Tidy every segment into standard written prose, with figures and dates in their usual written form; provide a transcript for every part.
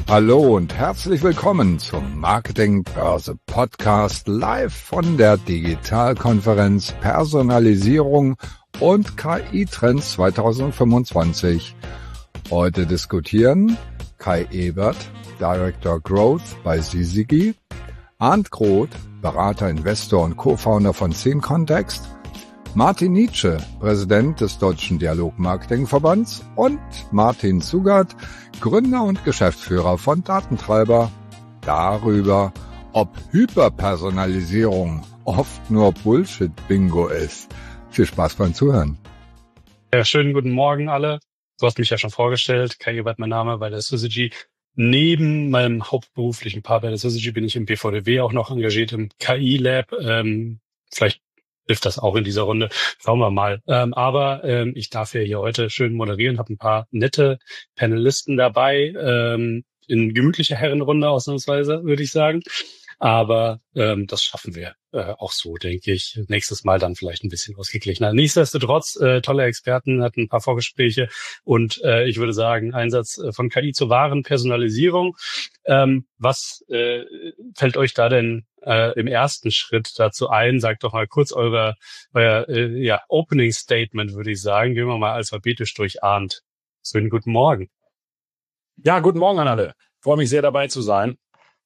Hallo und herzlich willkommen zum Marketingbörse Podcast live von der Digitalkonferenz Personalisierung und KI-Trends 2025. Heute diskutieren Kai Ebert, Director Growth bei Syzygy, Arndt Groth, Berater, Investor und Co-Founder von Scene Context, Martin Nitsche, Präsident des Deutschen Dialog-Marketing-Verbands und Martin Zugart, Gründer und Geschäftsführer von Datentreiber, darüber, ob Hyperpersonalisierung oft nur Bullshit-Bingo ist. Viel Spaß beim Zuhören. Ja, schönen guten Morgen alle. Du hast mich ja schon vorgestellt. Kai Ebert mein Name bei der Syzygy. Neben meinem hauptberuflichen Part bei der Syzygy bin ich im BVDW auch noch engagiert im KI-Lab. Vielleicht hilft das auch in dieser Runde. Schauen wir mal. Aber ich darf ja hier heute schön moderieren, habe ein paar nette Panelisten dabei. In gemütlicher Herrenrunde ausnahmsweise, würde ich sagen. Aber das schaffen wir auch so, denke ich. Nächstes Mal dann vielleicht ein bisschen ausgeglichener. Nichtsdestotrotz, tolle Experten, hatten ein paar Vorgespräche und ich würde sagen, Einsatz von KI zur wahren Personalisierung. Was fällt euch da denn im ersten Schritt dazu ein? Sagt doch mal kurz euer Opening Statement, würde ich sagen. Gehen wir mal alphabetisch durch. Arndt. Schönen guten Morgen. Ja, guten Morgen an alle. Ich freue mich sehr, dabei zu sein.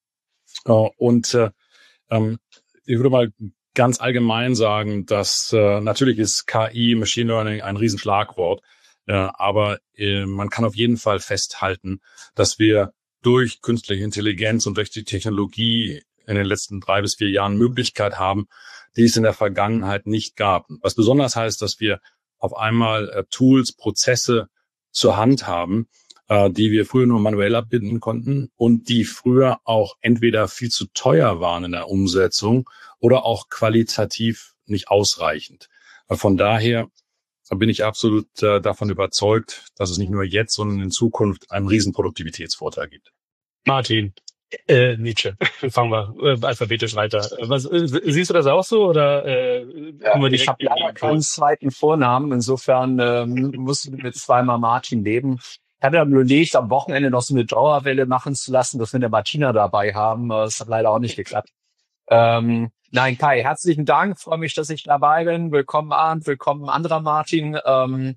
Ich würde mal ganz allgemein sagen, dass natürlich ist KI, Machine Learning ein Riesenschlagwort, aber man kann auf jeden Fall festhalten, dass wir durch künstliche Intelligenz und durch die Technologie in den letzten 3 bis 4 Jahren Möglichkeit haben, die es in der Vergangenheit nicht gab. Was besonders heißt, dass wir auf einmal Tools, Prozesse zur Hand haben, die wir früher nur manuell abbilden konnten und die früher auch entweder viel zu teuer waren in der Umsetzung oder auch qualitativ nicht ausreichend. Von daher bin ich absolut davon überzeugt, dass es nicht nur jetzt, sondern in Zukunft einen riesen Produktivitätsvorteil gibt. Martin, Nitsche, fangen wir alphabetisch weiter. Siehst du das auch so oder ich habe leider keinen zweiten Vornamen, insofern musst du mit zweimal Martin leben. Ich hatte mir überlegt, am Wochenende noch so eine Dauerwelle machen zu lassen, dass wir eine Martina dabei haben. Das hat leider auch nicht geklappt. Nein, Kai, herzlichen Dank. Freue mich, dass ich dabei bin. Willkommen, Arndt. Willkommen, anderer Martin. Sagen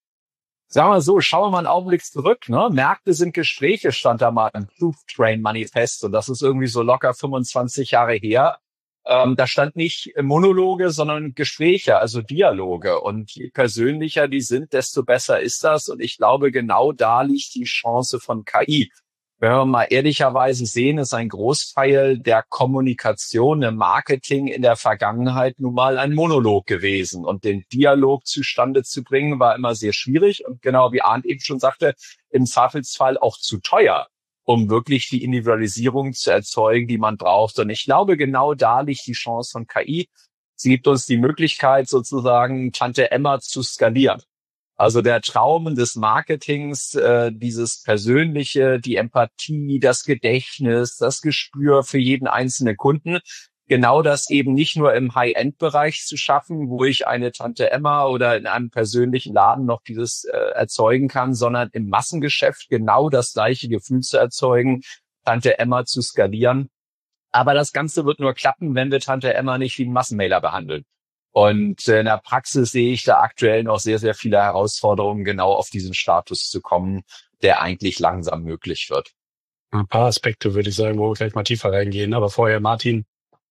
wir so, schauen wir mal einen Augenblick zurück. Ne? Märkte sind Gespräche, stand da mal im Proof Train Manifest. Und das ist irgendwie so locker 25 Jahre her. Da stand nicht Monologe, sondern Gespräche, also Dialoge. Und je persönlicher die sind, desto besser ist das. Und ich glaube, genau da liegt die Chance von KI. Wenn wir mal ehrlicherweise sehen, ist ein Großteil der Kommunikation im Marketing in der Vergangenheit nun mal ein Monolog gewesen. Und den Dialog zustande zu bringen, war immer sehr schwierig. Und genau wie Arndt eben schon sagte, im Zweifelsfall auch zu teuer, um wirklich die Individualisierung zu erzeugen, die man braucht. Und ich glaube, genau da liegt die Chance von KI. Sie gibt uns die Möglichkeit, sozusagen Tante Emma zu skalieren. Also der Traum des Marketings, dieses Persönliche, die Empathie, das Gedächtnis, das Gespür für jeden einzelnen Kunden, genau das eben nicht nur im High-End-Bereich zu schaffen, wo ich eine Tante Emma oder in einem persönlichen Laden noch dieses erzeugen kann, sondern im Massengeschäft genau das gleiche Gefühl zu erzeugen, Tante Emma zu skalieren. Aber das Ganze wird nur klappen, wenn wir Tante Emma nicht wie einen Massenmailer behandeln. Und in der Praxis sehe ich da aktuell noch sehr, sehr viele Herausforderungen, genau auf diesen Status zu kommen, der eigentlich langsam möglich wird. Ein paar Aspekte, würde ich sagen, wo wir gleich mal tiefer reingehen. Aber vorher, Martin,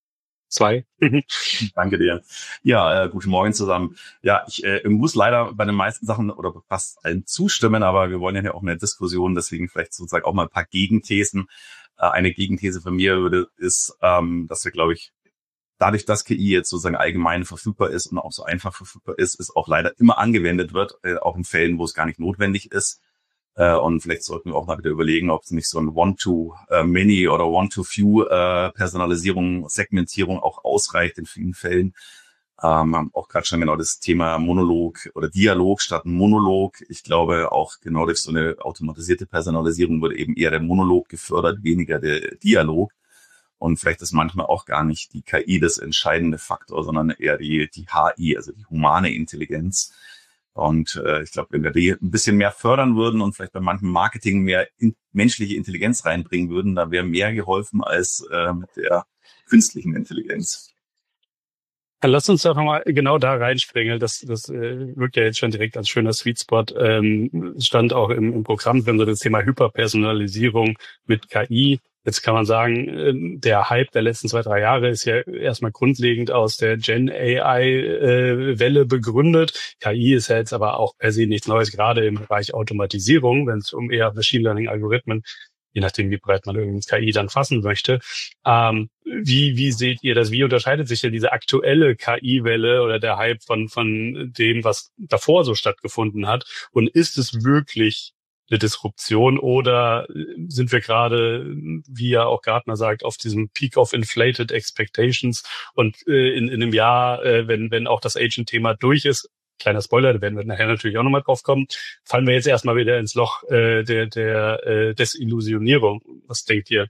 2. Danke dir. Ja, guten Morgen zusammen. Ja, ich muss leider bei den meisten Sachen oder fast allen zustimmen, aber wir wollen ja auch eine Diskussion, deswegen vielleicht sozusagen auch mal ein paar Gegenthesen. Eine Gegenthese von mir ist, dass wir, glaube ich, dadurch, dass KI jetzt sozusagen allgemein verfügbar ist und auch so einfach verfügbar ist, es auch leider immer angewendet wird, auch in Fällen, wo es gar nicht notwendig ist. Und vielleicht sollten wir auch mal wieder überlegen, ob es nicht so ein One-to-Many oder One-to-Few Personalisierung, Segmentierung auch ausreicht in vielen Fällen. Auch gerade schon genau das Thema Monolog oder Dialog statt ein Monolog. Ich glaube auch genau durch so eine automatisierte Personalisierung wird eben eher der Monolog gefördert, weniger der Dialog. Und vielleicht ist manchmal auch gar nicht die KI das entscheidende Faktor, sondern eher die HI, also die humane Intelligenz. Und ich glaube, wenn wir die ein bisschen mehr fördern würden und vielleicht bei manchem Marketing mehr menschliche Intelligenz reinbringen würden, da wäre mehr geholfen als mit der künstlichen Intelligenz. Dann lass uns doch nochmal genau da reinspringen. Das wirkt ja jetzt schon direkt als schöner Sweet Spot. Stand auch im Programm drin, so das Thema Hyperpersonalisierung mit KI. Jetzt kann man sagen, der Hype der letzten 2-3 Jahre ist ja erstmal grundlegend aus der Gen-AI-Welle begründet. KI ist ja jetzt aber auch per se nichts Neues, gerade im Bereich Automatisierung, wenn es um eher Machine Learning-Algorithmen, je nachdem, wie breit man irgendwie KI dann fassen möchte. Wie seht ihr das? Wie unterscheidet sich denn diese aktuelle KI-Welle oder der Hype von dem, was davor so stattgefunden hat? Und ist es wirklich eine Disruption oder sind wir gerade, wie ja auch Gartner sagt, auf diesem Peak of Inflated Expectations und in einem Jahr, wenn auch das Agent-Thema durch ist, kleiner Spoiler, da werden wir nachher natürlich auch nochmal drauf kommen, fallen wir jetzt erstmal wieder ins Loch der Desillusionierung. Was denkt ihr?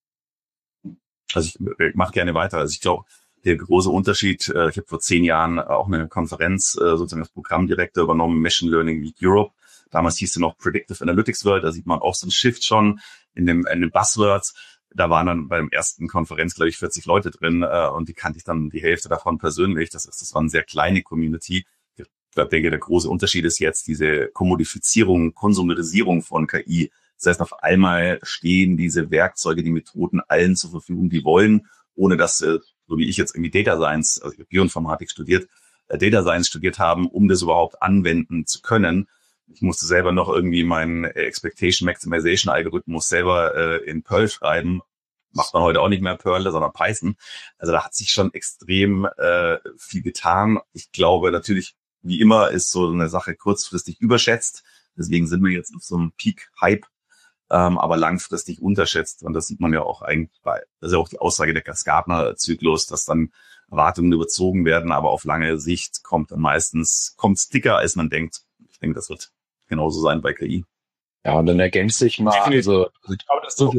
Also ich mache gerne weiter. Also ich glaube, der große Unterschied, ich habe vor 10 Jahren auch eine Konferenz, sozusagen das Programmdirektor übernommen, Machine Learning Week Europe. Damals hieß es noch Predictive Analytics World, da sieht man auch so einen Shift schon in den Buzzwords. Da waren dann beim ersten Konferenz, glaube ich, 40 Leute drin und die kannte ich dann die Hälfte davon persönlich. Das war eine sehr kleine Community. Ich denke, der große Unterschied ist jetzt diese Kommodifizierung, Konsumerisierung von KI. Das heißt, auf einmal stehen diese Werkzeuge, die Methoden allen zur Verfügung, die wollen, ohne dass, so wie ich jetzt irgendwie Data Science, also ich habe Bioinformatik studiert, Data Science studiert haben, um das überhaupt anwenden zu können. Ich musste selber noch irgendwie meinen Expectation Maximization Algorithmus selber in Perl schreiben. Macht man heute auch nicht mehr Perl, sondern Python. Also da hat sich schon extrem viel getan. Ich glaube natürlich, wie immer, ist so eine Sache kurzfristig überschätzt. Deswegen sind wir jetzt auf so einem Peak-Hype, aber langfristig unterschätzt. Und das sieht man ja auch eigentlich das ist ja auch die Aussage der Gartner-Zyklus, dass dann Erwartungen überzogen werden, aber auf lange Sicht kommt's dicker, als man denkt. Ich denke, das wird genauso sein bei KI. Ja, und dann ergänze ich mal, ich glaube, das so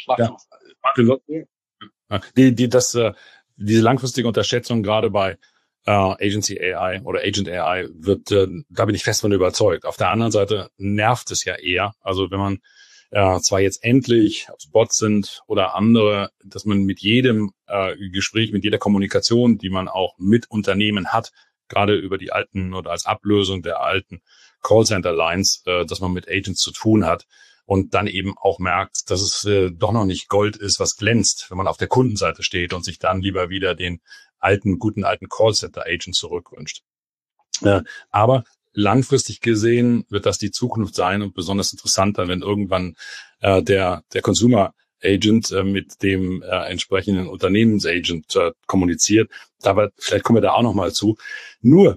diese langfristige Unterschätzung gerade bei Agency AI oder Agent AI wird, da bin ich fest von überzeugt. Auf der anderen Seite nervt es ja eher. Also wenn man zwar jetzt endlich, ob es Bots sind oder andere, dass man mit jedem Gespräch, mit jeder Kommunikation, die man auch mit Unternehmen hat, gerade über die alten oder als Ablösung der alten Callcenter-Lines, dass man mit Agents zu tun hat und dann eben auch merkt, dass es doch noch nicht Gold ist, was glänzt, wenn man auf der Kundenseite steht und sich dann lieber wieder den guten alten Callcenter-Agent zurückwünscht. Aber langfristig gesehen wird das die Zukunft sein und besonders interessant dann, wenn irgendwann der Consumer Agent mit dem entsprechenden Unternehmensagent kommuniziert. Aber vielleicht kommen wir da auch noch mal zu. Nur,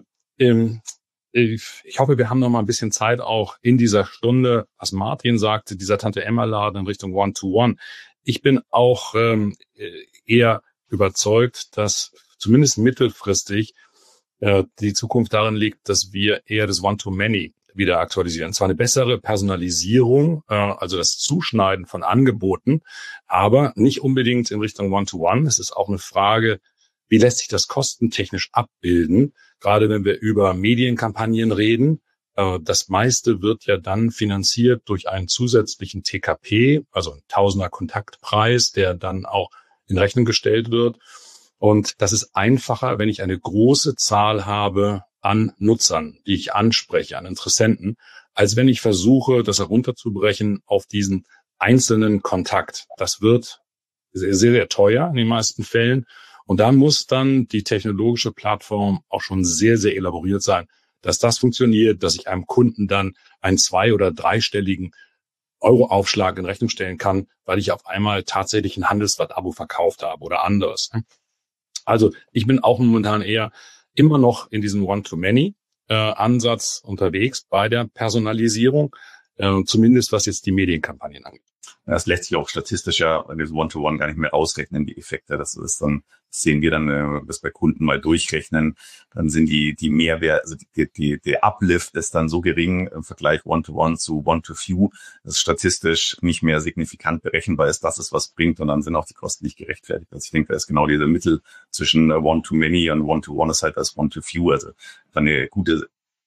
ich hoffe, wir haben noch mal ein bisschen Zeit auch in dieser Stunde, was Martin sagte, dieser Tante-Emma-Laden in Richtung One-to-One. Ich bin auch eher überzeugt, dass zumindest mittelfristig die Zukunft darin liegt, dass wir eher das One-to-Many wieder aktualisieren. Zwar eine bessere Personalisierung, also das Zuschneiden von Angeboten, aber nicht unbedingt in Richtung One-to-One. Es ist auch eine Frage, wie lässt sich das kostentechnisch abbilden? Gerade wenn wir über Medienkampagnen reden. Das meiste wird ja dann finanziert durch einen zusätzlichen TKP, also ein Tausender Kontaktpreis, der dann auch in Rechnung gestellt wird. Und das ist einfacher, wenn ich eine große Zahl habe an Nutzern, die ich anspreche, an Interessenten, als wenn ich versuche, das herunterzubrechen auf diesen einzelnen Kontakt. Das wird sehr, sehr teuer in den meisten Fällen. Und da muss dann die technologische Plattform auch schon sehr, sehr elaboriert sein, dass das funktioniert, dass ich einem Kunden dann einen 2- oder 3-stelligen Euroaufschlag in Rechnung stellen kann, weil ich auf einmal tatsächlich ein Handelsblatt-Abo verkauft habe oder anderes. Also ich bin auch momentan eher immer noch in diesem One-to-Many-Ansatz unterwegs bei der Personalisierung, zumindest was jetzt die Medienkampagnen angeht. Das lässt sich auch statistisch ja in diesem One-to-One gar nicht mehr ausrechnen, die Effekte. Das sehen wir dann, das bei Kunden mal durchrechnen. Dann sind die Mehrwert, also der Uplift ist dann so gering im Vergleich One-to-One zu One-to-Few, dass es statistisch nicht mehr signifikant berechenbar ist, dass es was bringt, und dann sind auch die Kosten nicht gerechtfertigt. Also ich denke, da ist genau dieser Mittel zwischen One-to-Many und One-to-One ist halt als One-to-Few, also eine gute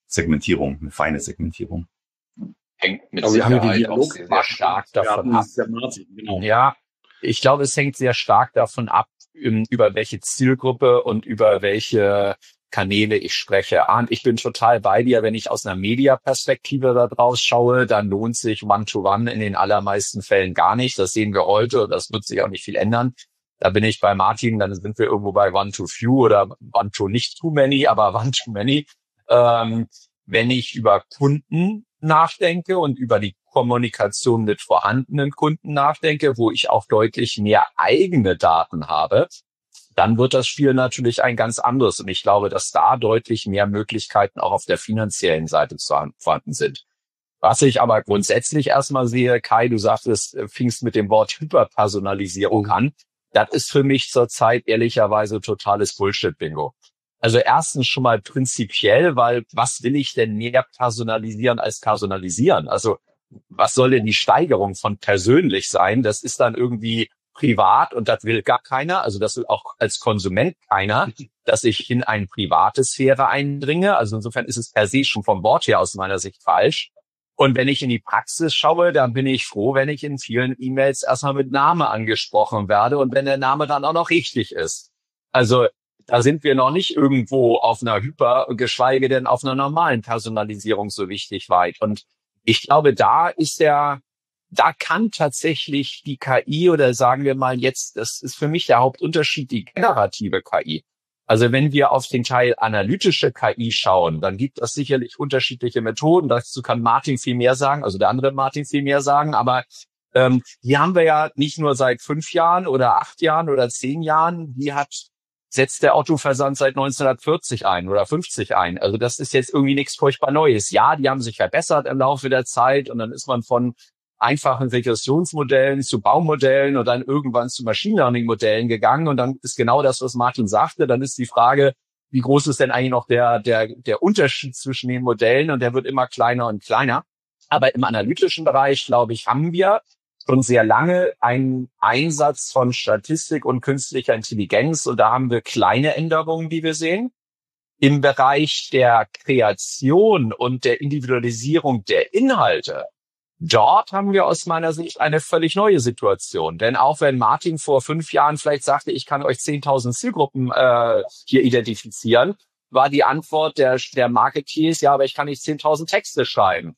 Segmentierung, eine feine Segmentierung. Hängt mit Sicherheit auch sehr stark davon ab. Genau. Ja, ich glaube, es hängt sehr stark davon ab, über welche Zielgruppe und über welche Kanäle ich spreche. Und ich bin total bei dir, wenn ich aus einer Media-Perspektive da draus schaue, dann lohnt sich One-to-One in den allermeisten Fällen gar nicht. Das sehen wir heute und das wird sich auch nicht viel ändern. Da bin ich bei Martin, dann sind wir irgendwo bei One-to-Few oder One-to-nicht-too-many, aber One-to-many. Wenn ich über Kunden nachdenke und über die Kommunikation mit vorhandenen Kunden nachdenke, wo ich auch deutlich mehr eigene Daten habe, dann wird das Spiel natürlich ein ganz anderes. Und ich glaube, dass da deutlich mehr Möglichkeiten auch auf der finanziellen Seite vorhanden sind. Was ich aber grundsätzlich erstmal sehe, Kai, du sagtest, fingst mit dem Wort Hyperpersonalisierung an. Das ist für mich zurzeit ehrlicherweise totales Bullshit-Bingo. Also erstens schon mal prinzipiell, weil was will ich denn mehr personalisieren als personalisieren? Also was soll denn die Steigerung von persönlich sein? Das ist dann irgendwie privat und das will gar keiner. Also das will auch als Konsument keiner, dass ich in eine private Sphäre eindringe. Also insofern ist es per se schon vom Wort her aus meiner Sicht falsch. Und wenn ich in die Praxis schaue, dann bin ich froh, wenn ich in vielen E-Mails erstmal mit Name angesprochen werde und wenn der Name dann auch noch richtig ist. Also da sind wir noch nicht irgendwo auf einer geschweige denn auf einer normalen Personalisierung so wichtig weit. Und ich glaube, da kann tatsächlich die KI oder sagen wir mal jetzt, das ist für mich der Hauptunterschied, die generative KI. Also wenn wir auf den Teil analytische KI schauen, dann gibt es sicherlich unterschiedliche Methoden. Dazu kann Martin viel mehr sagen, also der andere Martin viel mehr sagen. Aber die haben wir ja nicht nur seit 5 Jahren oder 8 Jahren oder 10 Jahren. Setzt der Autoversand seit 1940 ein oder 50 ein. Also das ist jetzt irgendwie nichts furchtbar Neues. Ja, die haben sich verbessert im Laufe der Zeit und dann ist man von einfachen Regressionsmodellen zu Baumodellen und dann irgendwann zu Machine Learning Modellen gegangen. Und dann ist genau das, was Martin sagte. Dann ist die Frage, wie groß ist denn eigentlich noch der Unterschied zwischen den Modellen? Und der wird immer kleiner und kleiner. Aber im analytischen Bereich, glaube ich, haben wir schon sehr lange einen Einsatz von Statistik und künstlicher Intelligenz. Und da haben wir kleine Änderungen, die wir sehen. Im Bereich der Kreation und der Individualisierung der Inhalte, dort haben wir aus meiner Sicht eine völlig neue Situation. Denn auch wenn Martin vor 5 Jahren vielleicht sagte, ich kann euch 10.000 Zielgruppen hier identifizieren, war die Antwort der Marketeers, ja, aber ich kann nicht 10.000 Texte schreiben.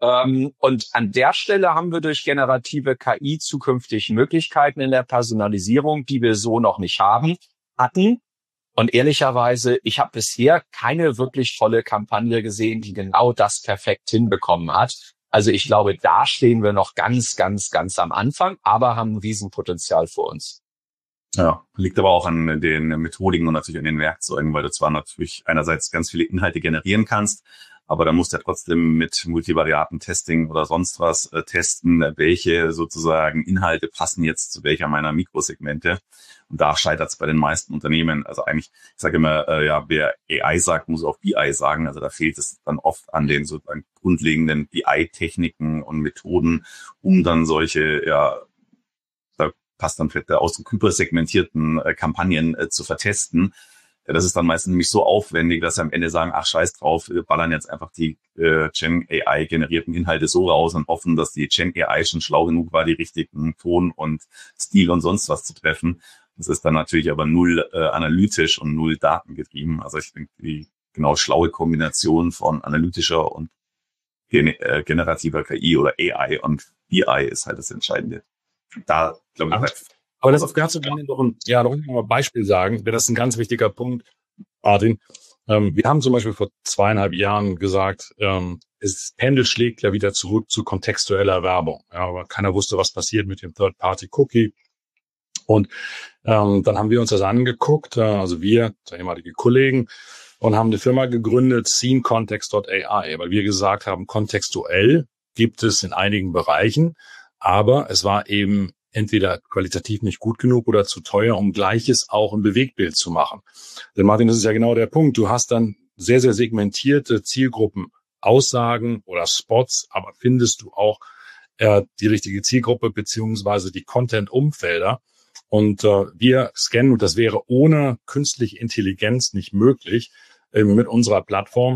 Und an der Stelle haben wir durch generative KI zukünftig Möglichkeiten in der Personalisierung, die wir so noch nicht hatten. Und ehrlicherweise, ich habe bisher keine wirklich tolle Kampagne gesehen, die genau das perfekt hinbekommen hat. Also ich glaube, da stehen wir noch ganz, ganz, ganz am Anfang, aber haben ein Riesenpotenzial vor uns. Ja, liegt aber auch an den Methodiken und natürlich an den Werkzeugen, weil du zwar natürlich einerseits ganz viele Inhalte generieren kannst, aber dann musst du ja trotzdem mit Multivariaten-Testing oder sonst was testen, welche sozusagen Inhalte passen jetzt zu welcher meiner Mikrosegmente. Und da scheitert es bei den meisten Unternehmen. Also eigentlich, ich sage immer, wer AI sagt, muss auch BI sagen. Also da fehlt es dann oft an den sozusagen grundlegenden BI-Techniken und Methoden, um dann solche, da passt dann vielleicht der Ausdruck hypersegmentierten Kampagnen zu vertesten. Das ist dann meistens nämlich so aufwendig, dass sie am Ende sagen, ach scheiß drauf, wir ballern jetzt einfach die Gen AI generierten Inhalte so raus und hoffen, dass die Gen AI schon schlau genug war, die richtigen Ton und Stil und sonst was zu treffen. Das ist dann natürlich aber null analytisch und null datengetrieben. Also ich denke, die genau schlaue Kombination von analytischer und generativer KI oder AI und BI ist halt das Entscheidende. Da, glaube ich, aber das kannst du dann noch ein Beispiel sagen, denn das ist ein ganz wichtiger Punkt, Martin. Wir haben zum Beispiel vor 2,5 Jahren gesagt, das Pendel schlägt ja wieder zurück zu kontextueller Werbung. Ja, aber keiner wusste, was passiert mit dem Third-Party-Cookie. Und dann haben wir uns das angeguckt, also wir, ehemalige Kollegen, und haben eine Firma gegründet, SceneContext.ai, weil wir gesagt haben, kontextuell gibt es in einigen Bereichen, aber es war eben entweder qualitativ nicht gut genug oder zu teuer, um Gleiches auch im Bewegtbild zu machen. Denn Martin, das ist ja genau der Punkt. Du hast dann sehr, sehr segmentierte Zielgruppen, Aussagen oder Spots, aber findest du auch die richtige Zielgruppe beziehungsweise die Content-Umfelder. Und wir scannen, und das wäre ohne künstliche Intelligenz nicht möglich, mit unserer Plattform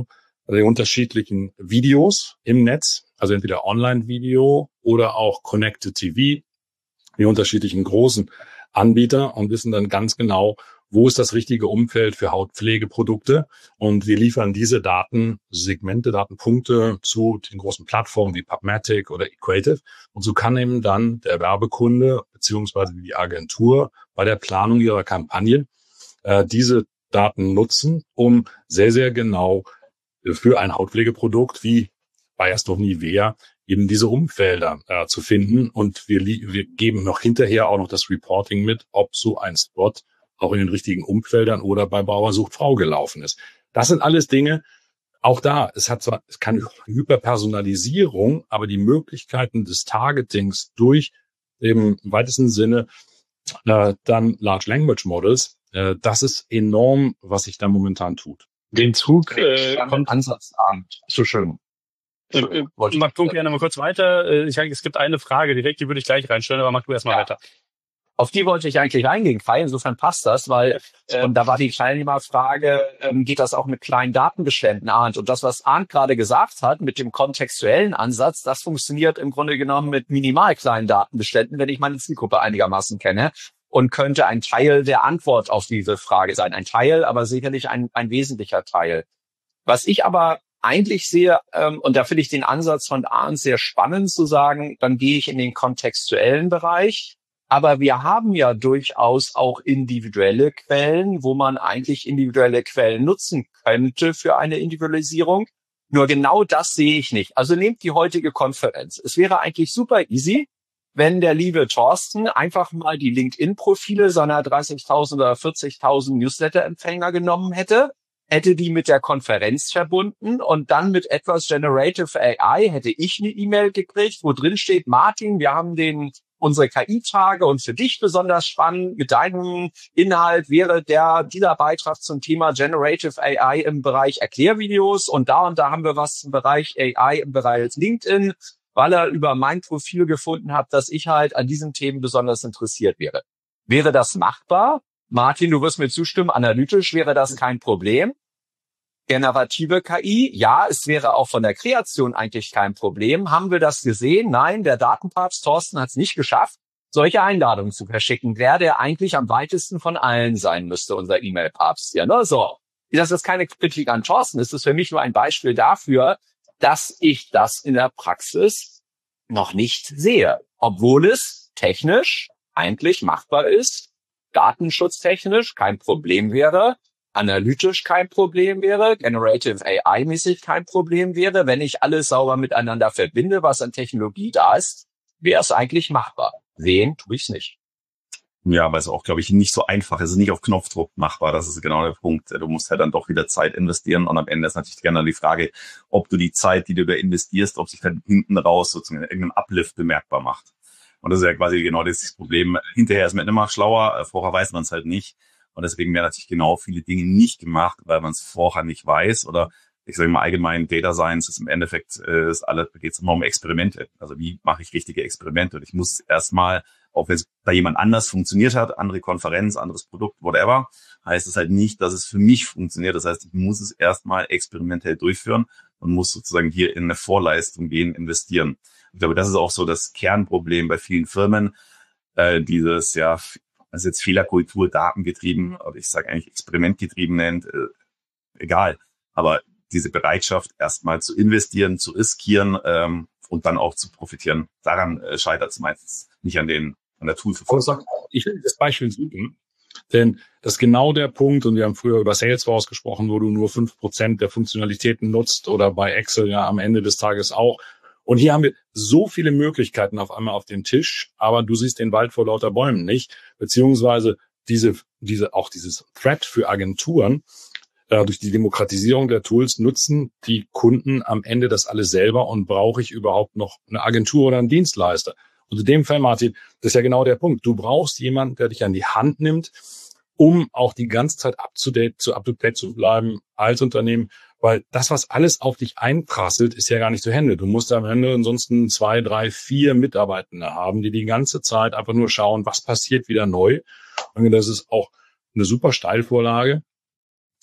die unterschiedlichen Videos im Netz, also entweder Online-Video oder auch Connected TV, die unterschiedlichen großen Anbieter und wissen dann ganz genau, wo ist das richtige Umfeld für Hautpflegeprodukte. Und wir liefern diese Datensegmente, Datenpunkte zu den großen Plattformen wie PubMatic oder Equative. Und so kann eben dann der Werbekunde beziehungsweise die Agentur bei der Planung ihrer Kampagne diese Daten nutzen, um sehr, sehr genau für ein Hautpflegeprodukt wie Bayersdorf Nivea eben diese Umfelder zu finden. Und wir geben noch hinterher auch noch das Reporting mit, ob so ein Spot auch in den richtigen Umfeldern oder bei Bauer sucht Frau gelaufen ist. Das sind alles Dinge, auch da, es hat zwar keine Hyperpersonalisierung, aber die Möglichkeiten des Targetings durch im weitesten Sinne dann Large Language Models, das ist enorm, was sich da momentan tut. Den Zug kommt Ansatzabend. So schön. Mach du gerne mal kurz weiter. Es gibt eine Frage direkt, die würde ich gleich reinstellen, aber mach du erstmal weiter. Auf die wollte ich eigentlich eingehen, Kai. Insofern passt das, weil da war die Teilnehmerfrage, geht das auch mit kleinen Datenbeständen, Arndt? Und das, was Arndt gerade gesagt hat, mit dem kontextuellen Ansatz, das funktioniert im Grunde genommen mit minimal kleinen Datenbeständen, wenn ich meine Zielgruppe einigermaßen kenne. Und könnte ein Teil der Antwort auf diese Frage sein. Ein Teil, aber sicherlich ein wesentlicher Teil. Was ich aber eigentlich sehe, und da finde ich den Ansatz von Arndt sehr spannend zu sagen, dann gehe ich in den kontextuellen Bereich. Aber wir haben ja durchaus auch individuelle Quellen, wo man eigentlich individuelle Quellen nutzen könnte für eine Individualisierung. Nur genau das sehe ich nicht. Also nehmt die heutige Konferenz. Es wäre eigentlich super easy, wenn der liebe Thorsten einfach mal die LinkedIn-Profile seiner 30.000 oder 40.000 Newsletter-Empfänger genommen hätte die mit der Konferenz verbunden und dann mit etwas Generative AI hätte ich eine E-Mail gekriegt, wo drin steht, Martin, wir haben unsere KI-Tage und für dich besonders spannend. Mit deinem Inhalt wäre dieser Beitrag zum Thema Generative AI im Bereich Erklärvideos und da haben wir was im Bereich AI im Bereich LinkedIn, weil er über mein Profil gefunden hat, dass ich halt an diesen Themen besonders interessiert wäre. Wäre das machbar? Martin, du wirst mir zustimmen, analytisch wäre das kein Problem. Generative KI, ja, es wäre auch von der Kreation eigentlich kein Problem. Haben wir das gesehen? Nein, der Datenpapst Thorsten hat es nicht geschafft, solche Einladungen zu verschicken. Der eigentlich am weitesten von allen sein müsste, unser E-Mail-Papst hier. Ne? So, das ist keine Kritik an Thorsten, es ist für mich nur ein Beispiel dafür, dass ich das in der Praxis noch nicht sehe, obwohl es technisch eigentlich machbar ist, datenschutztechnisch kein Problem wäre, analytisch kein Problem wäre, Generative AI-mäßig kein Problem wäre. Wenn ich alles sauber miteinander verbinde, was an Technologie da ist, wäre es eigentlich machbar. Sehen tue ich es nicht. Ja, aber es ist auch, glaube ich, nicht so einfach. Es ist nicht auf Knopfdruck machbar. Das ist genau der Punkt. Du musst halt dann doch wieder Zeit investieren. Und am Ende ist natürlich gerne die Frage, ob du die Zeit, die du da investierst, ob sich dann hinten raus sozusagen irgendein Uplift bemerkbar macht. Und das ist ja quasi genau das Problem. Hinterher ist man immer schlauer. Vorher weiß man es halt nicht. Und deswegen werden natürlich genau viele Dinge nicht gemacht, weil man es vorher nicht weiß. Oder ich sage mal allgemein, Data Science ist im Endeffekt, geht es immer um Experimente. Also wie mache ich richtige Experimente? Und ich muss erstmal, auch wenn es bei jemand anders funktioniert hat, andere Konferenz, anderes Produkt, whatever, heißt es halt nicht, dass es für mich funktioniert. Das heißt, ich muss es erstmal experimentell durchführen und muss sozusagen hier in eine Vorleistung gehen, investieren. Ich glaube, das ist auch so das Kernproblem bei vielen Firmen, also jetzt Fehlerkultur, datengetrieben, oder ich sage eigentlich experimentgetrieben nennt, egal. Aber diese Bereitschaft, erstmal zu investieren, zu riskieren und dann auch zu profitieren, daran scheitert es meistens, nicht an der Toolverfügbarkeit. Ich will das Beispiel suchen, denn das ist genau der Punkt, und wir haben früher über Salesforce gesprochen, wo du nur 5% der Funktionalitäten nutzt oder bei Excel ja am Ende des Tages auch. Und hier haben wir so viele Möglichkeiten auf einmal auf dem Tisch, aber du siehst den Wald vor lauter Bäumen nicht, beziehungsweise dieses Thread für Agenturen, durch die Demokratisierung der Tools nutzen die Kunden am Ende das alles selber und brauche ich überhaupt noch eine Agentur oder einen Dienstleister? Und in dem Fall, Martin, das ist ja genau der Punkt. Du brauchst jemanden, der dich an die Hand nimmt, um auch die ganze Zeit up-to-date zu bleiben als Unternehmen. Weil das, was alles auf dich einprasselt, ist ja gar nicht zu handeln. Du musst am Ende ansonsten 2, 3, 4 Mitarbeitende haben, die ganze Zeit einfach nur schauen, was passiert wieder neu. Und das ist auch eine super Steilvorlage.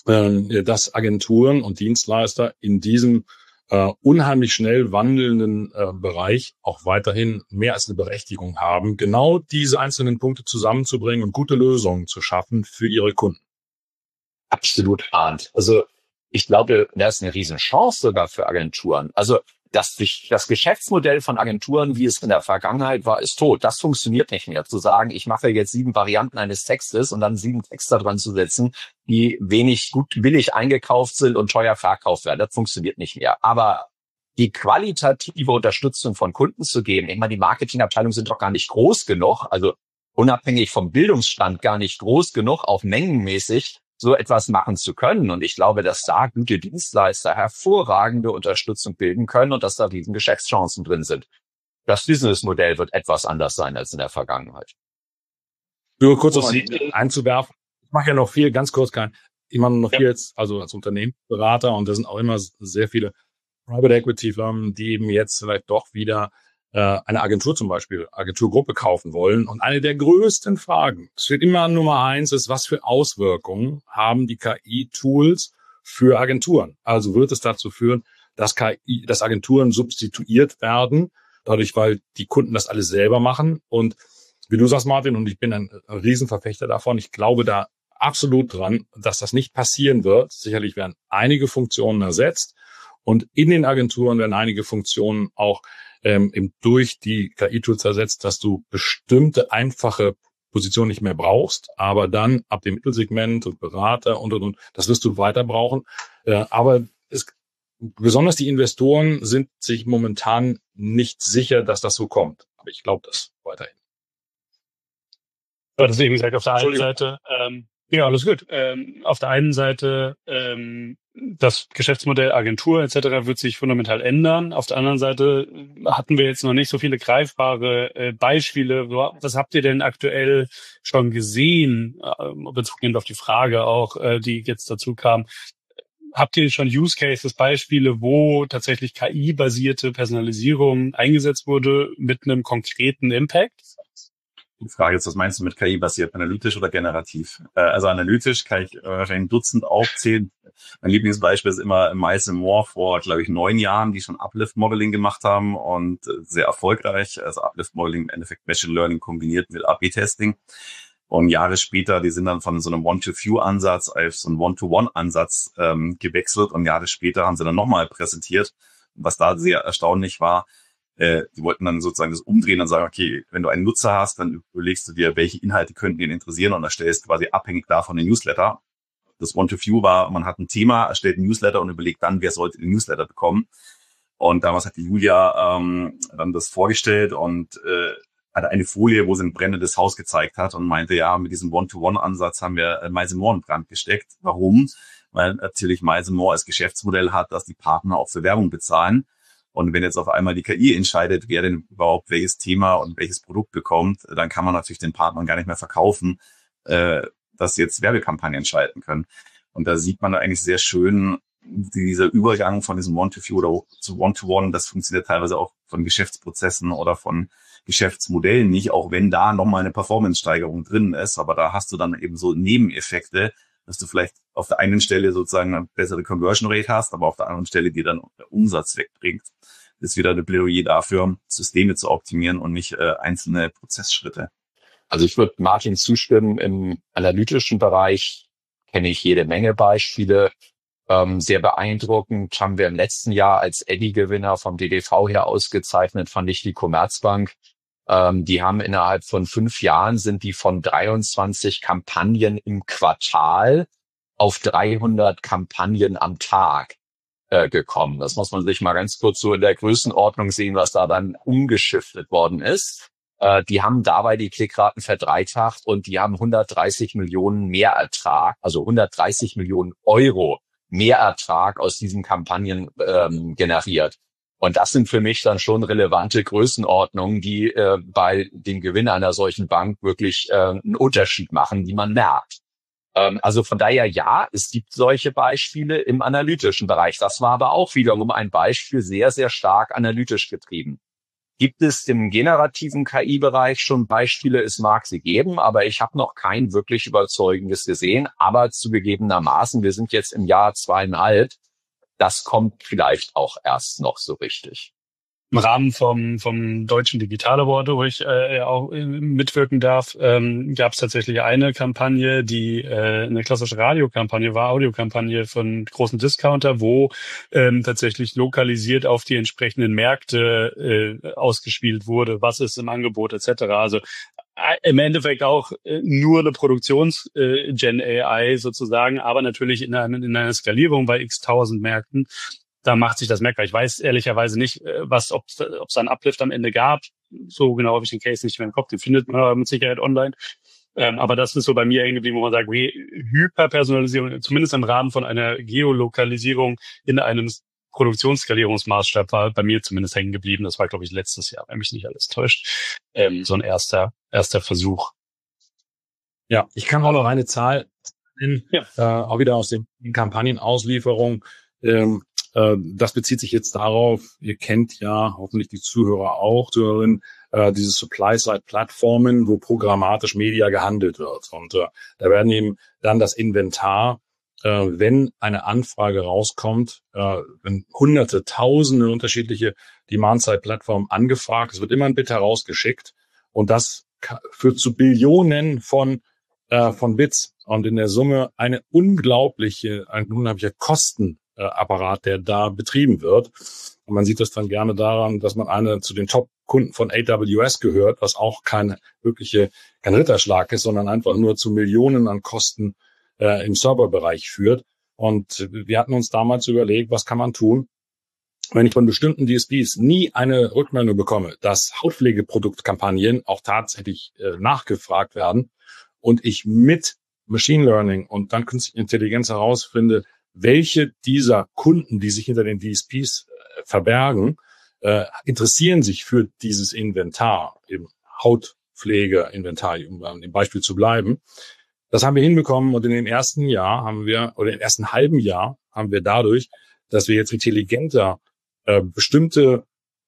dass Agenturen und Dienstleister in diesem unheimlich schnell wandelnden Bereich auch weiterhin mehr als eine Berechtigung haben, genau diese einzelnen Punkte zusammenzubringen und gute Lösungen zu schaffen für ihre Kunden. Absolut, Arndt. Also ich glaube, das ist eine Riesenchance sogar für Agenturen. Also das Geschäftsmodell von Agenturen, wie es in der Vergangenheit war, ist tot. Das funktioniert nicht mehr. Zu sagen, ich mache jetzt 7 Varianten eines Textes und dann 7 Texte dran zu setzen, die billig eingekauft sind und teuer verkauft werden, das funktioniert nicht mehr. Aber die qualitative Unterstützung von Kunden zu geben, ich meine, die Marketingabteilungen sind doch gar nicht groß genug, also unabhängig vom Bildungsstand gar nicht groß genug, auch mengenmäßig so etwas machen zu können. Und ich glaube, dass da gute Dienstleister hervorragende Unterstützung bilden können und dass da riesen Geschäftschancen drin sind. Das Businessmodell wird etwas anders sein als in der Vergangenheit. Nur kurz einzuwerfen. Ich mache ja noch viel, ganz kurz ich mache noch viel jetzt, also als Unternehmensberater, und da sind auch immer sehr viele Private Equity Firmen, die eben jetzt vielleicht doch wieder eine Agentur zum Beispiel, Agenturgruppe kaufen wollen. Und eine der größten Fragen, es steht immer an Nummer 1, ist, was für Auswirkungen haben die KI-Tools für Agenturen? Also wird es dazu führen, dass Agenturen substituiert werden, dadurch, weil die Kunden das alles selber machen. Und wie du sagst, Martin, und ich bin ein Riesenverfechter davon, ich glaube da absolut dran, dass das nicht passieren wird. Sicherlich werden einige Funktionen ersetzt und in den Agenturen werden einige Funktionen auch eben durch die KI-Tools ersetzt, dass du bestimmte einfache Positionen nicht mehr brauchst, aber dann ab dem Mittelsegment und Berater und, das wirst du weiter brauchen. Aber besonders die Investoren sind sich momentan nicht sicher, dass das so kommt. Aber ich glaube das weiterhin. Du hattest eben gesagt, auf der einen Seite, ja, alles gut. Auf der einen Seite, das Geschäftsmodell Agentur etc. wird sich fundamental ändern. Auf der anderen Seite hatten wir jetzt noch nicht so viele greifbare Beispiele. Was habt ihr denn aktuell schon gesehen, bezogend auf die Frage auch, die jetzt dazu kam? Habt ihr schon Use Cases, Beispiele, wo tatsächlich KI-basierte Personalisierung eingesetzt wurde mit einem konkreten Impact? Die Frage ist, was meinst du mit KI-basiert, analytisch oder generativ? Also analytisch kann ich wahrscheinlich ein Dutzend aufzählen. Mein Lieblingsbeispiel ist immer Miles & More vor, glaube ich, 9 Jahren, die schon Uplift-Modeling gemacht haben und sehr erfolgreich. Also Uplift-Modeling im Endeffekt Machine Learning kombiniert mit AB-Testing. Und Jahre später, die sind dann von so einem One-to-Few-Ansatz auf so einen One-to-One-Ansatz gewechselt und Jahre später haben sie dann nochmal präsentiert. Was da sehr erstaunlich war, die wollten dann sozusagen das umdrehen und sagen, okay, wenn du einen Nutzer hast, dann überlegst du dir, welche Inhalte könnten ihn interessieren und erstellst quasi abhängig davon den Newsletter. Das One-to-Few war, man hat ein Thema, erstellt einen Newsletter und überlegt dann, wer sollte den Newsletter bekommen. Und damals hat die Julia dann das vorgestellt und hatte eine Folie, wo sie ein brennendes Haus gezeigt hat und meinte, ja, mit diesem One-to-One-Ansatz haben wir Miles & More in Brand gesteckt. Warum? Weil natürlich Miles & More als Geschäftsmodell hat, dass die Partner auch für Werbung bezahlen. Und wenn jetzt auf einmal die KI entscheidet, wer denn überhaupt welches Thema und welches Produkt bekommt, dann kann man natürlich den Partnern gar nicht mehr verkaufen, dass sie jetzt Werbekampagnen schalten können. Und da sieht man eigentlich sehr schön, dieser Übergang von diesem One-to-Few oder zu One-to-One, das funktioniert teilweise auch von Geschäftsprozessen oder von Geschäftsmodellen nicht, auch wenn da nochmal eine Performance-Steigerung drin ist. Aber da hast du dann eben so Nebeneffekte, dass du vielleicht auf der einen Stelle sozusagen eine bessere Conversion Rate hast, aber auf der anderen Stelle dir dann der Umsatz wegbringt. Das ist wieder eine Plädoyer dafür, Systeme zu optimieren und nicht einzelne Prozessschritte. Also ich würde Martin zustimmen, im analytischen Bereich kenne ich jede Menge Beispiele. Sehr beeindruckend haben wir im letzten Jahr als Eddy-Gewinner vom DDV her ausgezeichnet, fand ich die Commerzbank. Die haben innerhalb von 5 Jahren sind die von 23 Kampagnen im Quartal auf 300 Kampagnen am Tag gekommen. Das muss man sich mal ganz kurz so in der Größenordnung sehen, was da dann umgeschiftet worden ist. Die haben dabei die Klickraten verdreifacht und die haben 130 Millionen Mehrertrag, also 130 Millionen Euro Mehrertrag aus diesen Kampagnen generiert. Und das sind für mich dann schon relevante Größenordnungen, die bei dem Gewinn einer solchen Bank wirklich einen Unterschied machen, die man merkt. Also von daher ja, es gibt solche Beispiele im analytischen Bereich. Das war aber auch wiederum ein Beispiel sehr, sehr stark analytisch getrieben. gibt es im generativen KI-Bereich schon Beispiele. Es mag sie geben, aber ich habe noch kein wirklich überzeugendes gesehen. Aber zugegebenermaßen, wir sind jetzt im Jahr 2,5. Das kommt vielleicht auch erst noch so richtig. Im Rahmen vom Deutschen Digital Award, wo ich auch mitwirken darf, gab es tatsächlich eine Kampagne, die eine klassische Radiokampagne war, Audiokampagne von großen Discounter, wo tatsächlich lokalisiert auf die entsprechenden Märkte ausgespielt wurde, was ist im Angebot etc. Also im Endeffekt auch nur eine Produktions-Gen-AI sozusagen, aber natürlich in einer Skalierung bei x-tausend Märkten. Da macht sich das merkbar. Ich weiß ehrlicherweise nicht, ob es da einen Uplift am Ende gab. So genau habe ich den Case nicht mehr im Kopf. Den findet man aber mit Sicherheit online. Aber das ist so bei mir hängen geblieben, wo man sagt, Hyperpersonalisierung, zumindest im Rahmen von einer Geolokalisierung in einem Produktionsskalierungsmaßstab war bei mir zumindest hängen geblieben. Das war, glaube ich, letztes Jahr, wenn mich nicht alles täuscht. So ein erster Versuch. Ja, ich kann auch noch eine Zahl nennen, auch wieder aus den Kampagnenauslieferungen. Das bezieht sich jetzt darauf, ihr kennt ja hoffentlich die Zuhörer auch, Zuhörerinnen, diese Supply-Side-Plattformen, wo programmatisch Media gehandelt wird. Und da werden eben dann das Inventar, wenn eine Anfrage rauskommt, wenn Hunderte, Tausende unterschiedliche Demand-Side-Plattformen angefragt, es wird immer ein Bit herausgeschickt und das führt zu Billionen von Bits und in der Summe ein unglaublicher Kostenapparat, der da betrieben wird. Und man sieht das dann gerne daran, dass man zu den Top-Kunden von AWS gehört, was auch kein Ritterschlag ist, sondern einfach nur zu Millionen an Kosten im Serverbereich führt. Und wir hatten uns damals überlegt, was kann man tun, wenn ich von bestimmten DSPs nie eine Rückmeldung bekomme, dass Hautpflegeproduktkampagnen auch tatsächlich nachgefragt werden und ich mit Machine Learning und dann künstliche Intelligenz herausfinde, welche dieser Kunden, die sich hinter den DSPs verbergen, interessieren sich für dieses Inventar, eben Hautpflege-Inventar, um im Beispiel zu bleiben. Das haben wir hinbekommen und im ersten halben Jahr haben wir dadurch, dass wir jetzt intelligenter bestimmte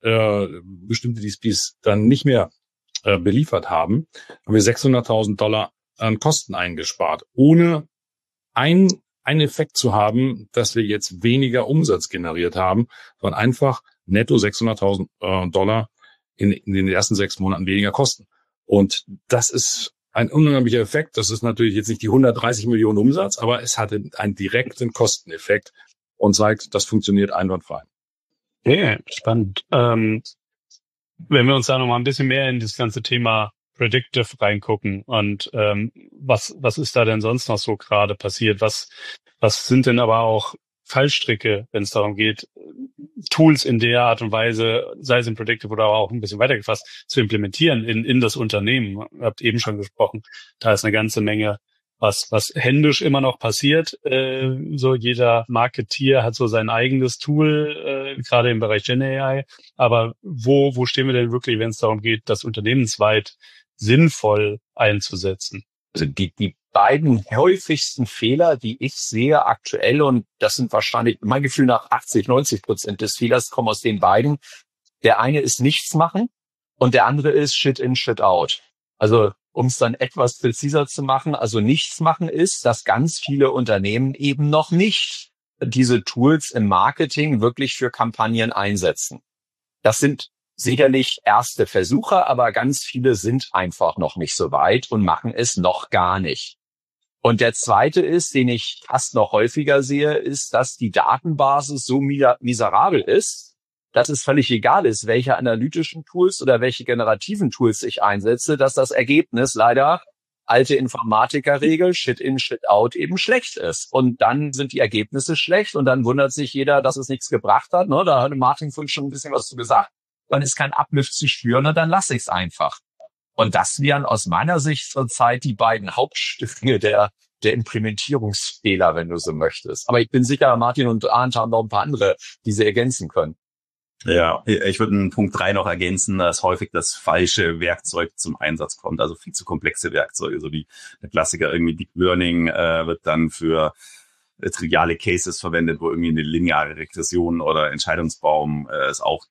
DSPs dann nicht mehr beliefert haben wir $600.000 an Kosten eingespart, ohne einen Effekt zu haben, dass wir jetzt weniger Umsatz generiert haben, sondern einfach netto $600.000 in den ersten 6 Monaten weniger Kosten. Und das ist ein unheimlicher Effekt. Das ist natürlich jetzt nicht die 130 Millionen Umsatz, aber es hatte einen direkten Kosteneffekt und zeigt, das funktioniert einwandfrei. Okay, spannend. Wenn wir uns da noch mal ein bisschen mehr in das ganze Thema Predictive reingucken und was ist da denn sonst noch so gerade passiert? Was sind denn aber auch Fallstricke, wenn es darum geht, Tools in der Art und Weise, sei es in Predictive oder auch ein bisschen weitergefasst, zu implementieren in das Unternehmen? Ihr habt eben schon gesprochen, da ist eine ganze Menge, was händisch immer noch passiert. So jeder Marketeer hat so sein eigenes Tool, gerade im Bereich Gen AI. Aber wo stehen wir denn wirklich, wenn es darum geht, das unternehmensweit sinnvoll einzusetzen? Also die beiden häufigsten Fehler, die ich sehe aktuell, und das sind wahrscheinlich, mein Gefühl nach 80-90% des Fehlers kommen aus den beiden. Der eine ist nichts machen und der andere ist Shit in, Shit out. Also um es dann etwas präziser zu machen, also nichts machen ist, dass ganz viele Unternehmen eben noch nicht diese Tools im Marketing wirklich für Kampagnen einsetzen. Das sind sicherlich erste Versuche, aber ganz viele sind einfach noch nicht so weit und machen es noch gar nicht. Und der zweite ist, den ich fast noch häufiger sehe, ist, dass die Datenbasis so miserabel ist, dass es völlig egal ist, welche analytischen Tools oder welche generativen Tools ich einsetze, dass das Ergebnis leider alte Informatikerregel, Shit in, Shit out eben schlecht ist. Und dann sind die Ergebnisse schlecht und dann wundert sich jeder, dass es nichts gebracht hat. Ne? Da hat Martin vorhin schon ein bisschen was zu gesagt. Dann ist kein Uplift zu spüren und dann lasse ich es einfach. Und das wären aus meiner Sicht zurzeit die beiden Hauptstücke der Implementierungsfehler, wenn du so möchtest. Aber ich bin sicher, Martin und Arndt haben noch ein paar andere, die sie ergänzen können. Ja, ich würde einen Punkt 3 noch ergänzen, dass häufig das falsche Werkzeug zum Einsatz kommt, also viel zu komplexe Werkzeuge, so der Klassiker irgendwie Deep Learning wird dann für triviale Cases verwendet, wo irgendwie eine lineare Regression oder Entscheidungsbaum ist auch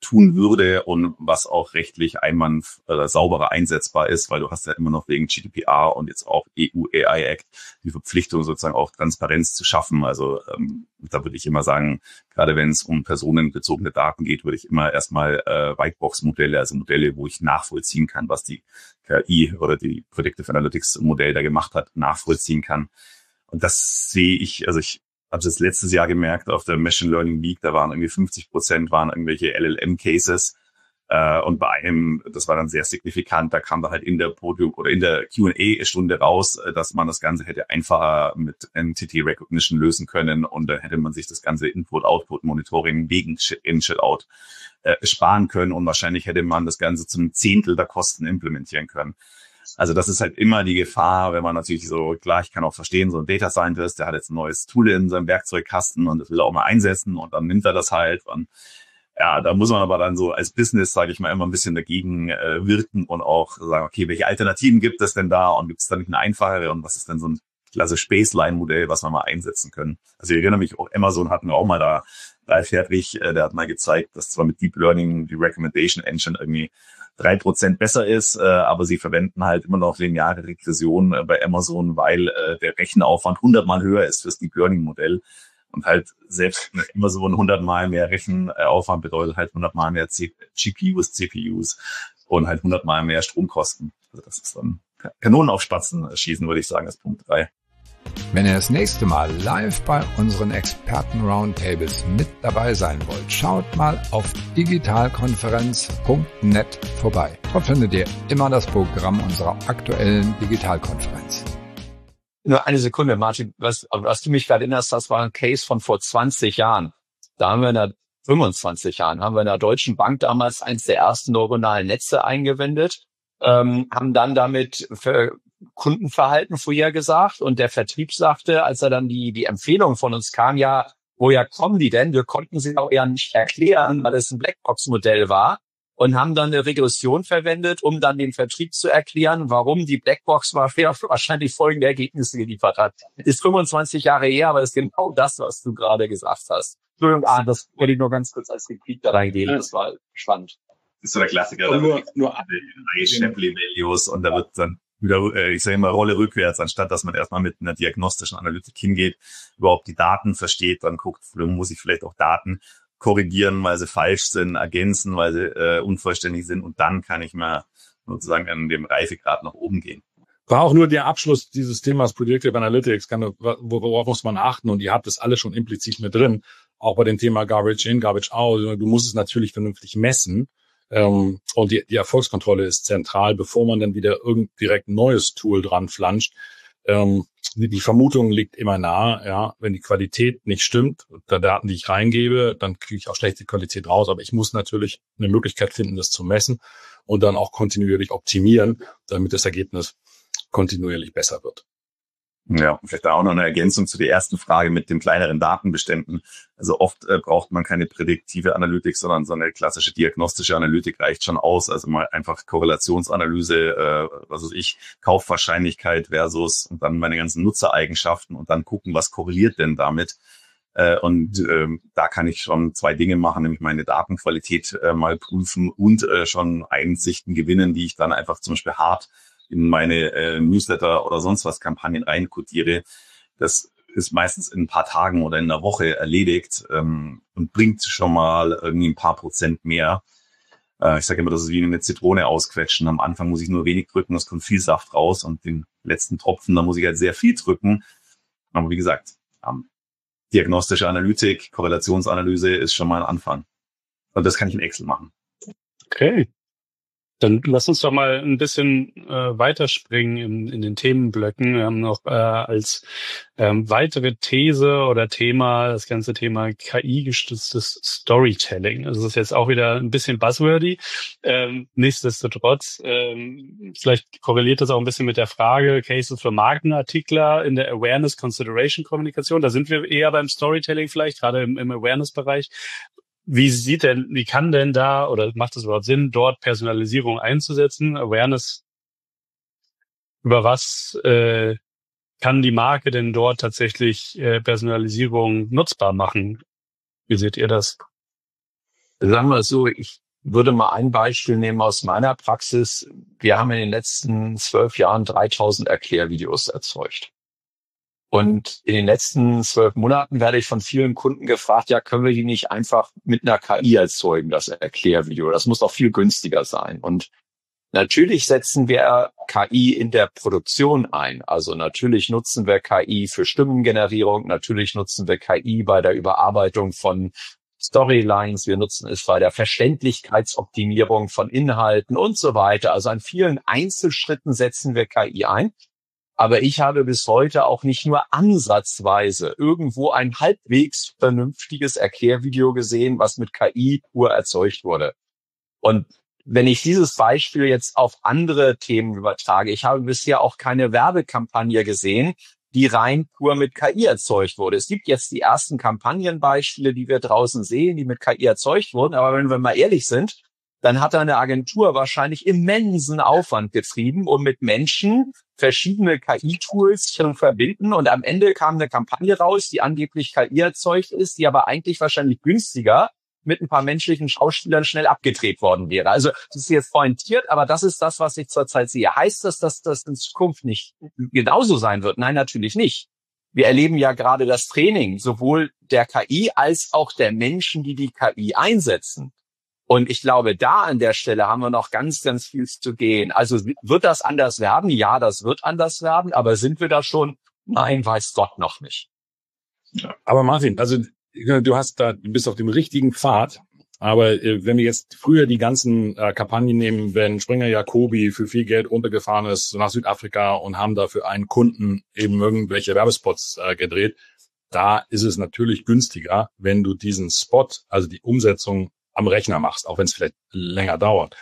tun würde und was auch rechtlich sauberer einsetzbar ist, weil du hast ja immer noch wegen GDPR und jetzt auch EU AI Act die Verpflichtung sozusagen auch Transparenz zu schaffen. Also da würde ich immer sagen, gerade wenn es um personenbezogene Daten geht, würde ich immer erstmal Whitebox-Modelle, also Modelle, wo ich nachvollziehen kann, was die KI oder die Predictive Analytics Modell da gemacht hat, nachvollziehen kann. Und das sehe ich, also ich habe das letztes Jahr gemerkt auf der Machine Learning Week, da waren irgendwie 50% waren irgendwelche LLM-Cases. Und bei einem, das war dann sehr signifikant, da kam da halt in der Podium oder in der Q&A-Stunde raus, dass man das Ganze hätte einfacher mit Entity Recognition lösen können und dann hätte man sich das ganze Input-Output-Monitoring wegen In-Shit-Out sparen können und wahrscheinlich hätte man das Ganze zum Zehntel der Kosten implementieren können. Also das ist halt immer die Gefahr, wenn man natürlich so, klar, ich kann auch verstehen, so ein Data Scientist, der hat jetzt ein neues Tool in seinem Werkzeugkasten und das will er auch mal einsetzen und dann nimmt er das halt. Und ja, da muss man aber dann so als Business, sage ich mal, immer ein bisschen dagegen wirken und auch sagen, okay, welche Alternativen gibt es denn da und gibt es da nicht eine einfachere und was ist denn so ein klassisches Baseline-Modell, was wir mal einsetzen können. Also ich erinnere mich, auch Amazon hatten wir auch mal da, Ralf Hertrich, der hat mal gezeigt, dass zwar mit Deep Learning die Recommendation Engine irgendwie 3% besser ist, aber sie verwenden halt immer noch lineare Regression bei Amazon, weil der Rechenaufwand 100-mal höher ist fürs Deep Learning Modell und halt selbst immer so 100-mal mehr Rechenaufwand bedeutet halt 100-mal mehr GPUs, CPUs und halt 100-mal mehr Stromkosten. Also das ist dann Kanonen auf Spatzen schießen, würde ich sagen, ist Punkt 3. Wenn ihr das nächste Mal live bei unseren Experten-Roundtables mit dabei sein wollt, schaut mal auf digitalkonferenz.net vorbei. Dort findet ihr immer das Programm unserer aktuellen Digitalkonferenz. Nur eine Sekunde, Martin, was du mich gerade erinnerst, das war ein Case von vor 20 Jahren. Da haben wir in der 25 Jahren, haben wir in der Deutschen Bank damals eins der ersten neuronalen Netze eingewendet, haben dann damit für Kundenverhalten vorhergesagt und der Vertrieb sagte, als er dann die Empfehlung von uns kam, ja, woher kommen die denn? Wir konnten sie auch ja nicht erklären, weil es ein Blackbox-Modell war und haben dann eine Regression verwendet, um dann den Vertrieb zu erklären, warum die Blackbox wahrscheinlich folgende Ergebnisse geliefert hat. Ist 25 Jahre her, aber ist genau das, was du gerade gesagt hast. Entschuldigung, das wollte ich nur ganz kurz als Repeat da reingehen. Das war spannend. Das ist so der Klassiker. Und nur Shapley Values und da wird dann wieder, ich sage immer, Rolle rückwärts, anstatt dass man erstmal mit einer diagnostischen Analytik hingeht, überhaupt die Daten versteht, dann guckt, muss ich vielleicht auch Daten korrigieren, weil sie falsch sind, ergänzen, weil sie unvollständig sind und dann kann ich mal sozusagen an dem Reifegrad nach oben gehen. War auch nur der Abschluss dieses Themas Predictive Analytics, worauf muss man achten und ihr habt es alle schon implizit mit drin, auch bei dem Thema Garbage in, Garbage out. Du musst es natürlich vernünftig messen. Und die Erfolgskontrolle ist zentral, bevor man dann wieder direkt ein neues Tool dran flanscht. Die Vermutung liegt immer nahe, ja, wenn die Qualität nicht stimmt, der Daten, die ich reingebe, dann kriege ich auch schlechte Qualität raus. Aber ich muss natürlich eine Möglichkeit finden, das zu messen und dann auch kontinuierlich optimieren, damit das Ergebnis kontinuierlich besser wird. Ja, vielleicht auch noch eine Ergänzung zu der ersten Frage mit den kleineren Datenbeständen. Also oft braucht man keine prädiktive Analytik, sondern so eine klassische diagnostische Analytik reicht schon aus. Also mal einfach Korrelationsanalyse, was weiß ich, Kaufwahrscheinlichkeit versus und dann meine ganzen Nutzereigenschaften und dann gucken, was korreliert denn damit. Und da kann ich schon zwei Dinge machen, nämlich meine Datenqualität mal prüfen und schon Einsichten gewinnen, die ich dann einfach zum Beispiel hart in meine Newsletter oder sonst was Kampagnen reinkodiere. Das ist meistens in ein paar Tagen oder in einer Woche erledigt und bringt schon mal irgendwie ein paar Prozent mehr. Ich sage immer, das ist wie eine Zitrone ausquetschen. Am Anfang muss ich nur wenig drücken, es kommt viel Saft raus und den letzten Tropfen, da muss ich halt sehr viel drücken. Aber wie gesagt, diagnostische Analytik, Korrelationsanalyse ist schon mal ein Anfang. Und das kann ich in Excel machen. Okay. Dann lass uns doch mal ein bisschen weiterspringen in den Themenblöcken. Wir haben noch als weitere These oder Thema das ganze Thema KI-gestütztes Storytelling. Also das ist jetzt auch wieder ein bisschen buzzwordy. Nichtsdestotrotz, vielleicht korreliert das auch ein bisschen mit der Frage Cases für Markenartikler in der Awareness-Consideration-Kommunikation. Da sind wir eher beim Storytelling vielleicht, gerade im Awareness-Bereich. Wie kann denn da, oder macht es überhaupt Sinn, dort Personalisierung einzusetzen? Awareness, über was kann die Marke denn dort tatsächlich Personalisierung nutzbar machen? Wie seht ihr das? Sagen wir es so, ich würde mal ein Beispiel nehmen aus meiner Praxis. Wir haben in den letzten 12 Jahren 3000 Erklärvideos erzeugt. Und in den letzten 12 Monaten werde ich von vielen Kunden gefragt, ja, können wir die nicht einfach mit einer KI erzeugen, das Erklärvideo? Das muss doch viel günstiger sein. Und natürlich setzen wir KI in der Produktion ein. Also natürlich nutzen wir KI für Stimmengenerierung, natürlich nutzen wir KI bei der Überarbeitung von Storylines, wir nutzen es bei der Verständlichkeitsoptimierung von Inhalten und so weiter. Also an vielen Einzelschritten setzen wir KI ein. Aber ich habe bis heute auch nicht nur ansatzweise irgendwo ein halbwegs vernünftiges Erklärvideo gesehen, was mit KI pur erzeugt wurde. Und wenn ich dieses Beispiel jetzt auf andere Themen übertrage, ich habe bisher auch keine Werbekampagne gesehen, die rein pur mit KI erzeugt wurde. Es gibt jetzt die ersten Kampagnenbeispiele, die wir draußen sehen, die mit KI erzeugt wurden. Aber wenn wir mal ehrlich sind, dann hat eine Agentur wahrscheinlich immensen Aufwand getrieben, um mit Menschen verschiedene KI-Tools zu verbinden. Und am Ende kam eine Kampagne raus, die angeblich KI erzeugt ist, die aber eigentlich wahrscheinlich günstiger mit ein paar menschlichen Schauspielern schnell abgedreht worden wäre. Also das ist jetzt pointiert, aber das ist das, was ich zurzeit sehe. Heißt das, dass das in Zukunft nicht genauso sein wird? Nein, natürlich nicht. Wir erleben ja gerade das Training sowohl der KI als auch der Menschen, die die KI einsetzen. Und ich glaube, da an der Stelle haben wir noch ganz, ganz viel zu gehen. Also wird das anders werden? Ja, das wird anders werden. Aber sind wir da schon? Nein, weiß Gott noch nicht. Aber Martin, also du bist auf dem richtigen Pfad. Aber wenn wir jetzt früher die ganzen Kampagnen nehmen, wenn Springer Jacobi für viel Geld runtergefahren ist nach Südafrika und haben da für einen Kunden eben irgendwelche Werbespots gedreht, da ist es natürlich günstiger, wenn du diesen Spot, also die Umsetzung am Rechner machst, auch wenn es vielleicht lange dauert.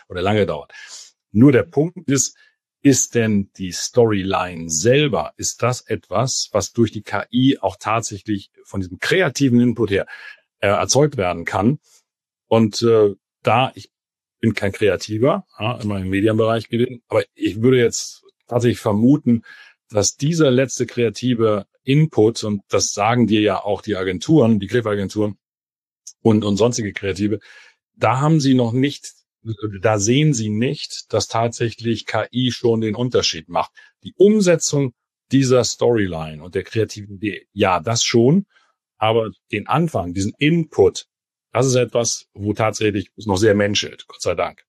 Nur der Punkt ist denn die Storyline selber, ist das etwas, was durch die KI auch tatsächlich von diesem kreativen Input her erzeugt werden kann? Und ich bin kein Kreativer, immer im Medienbereich gewesen, aber ich würde jetzt tatsächlich vermuten, dass dieser letzte kreative Input, und das sagen dir ja auch die Agenturen, die Cliff-Agenturen und sonstige Kreative, da sehen sie nicht, dass tatsächlich KI schon den Unterschied macht. Die Umsetzung dieser Storyline und der kreativen Idee, ja, das schon, aber den Anfang, diesen Input, das ist etwas, wo tatsächlich es noch sehr menschelt, Gott sei Dank.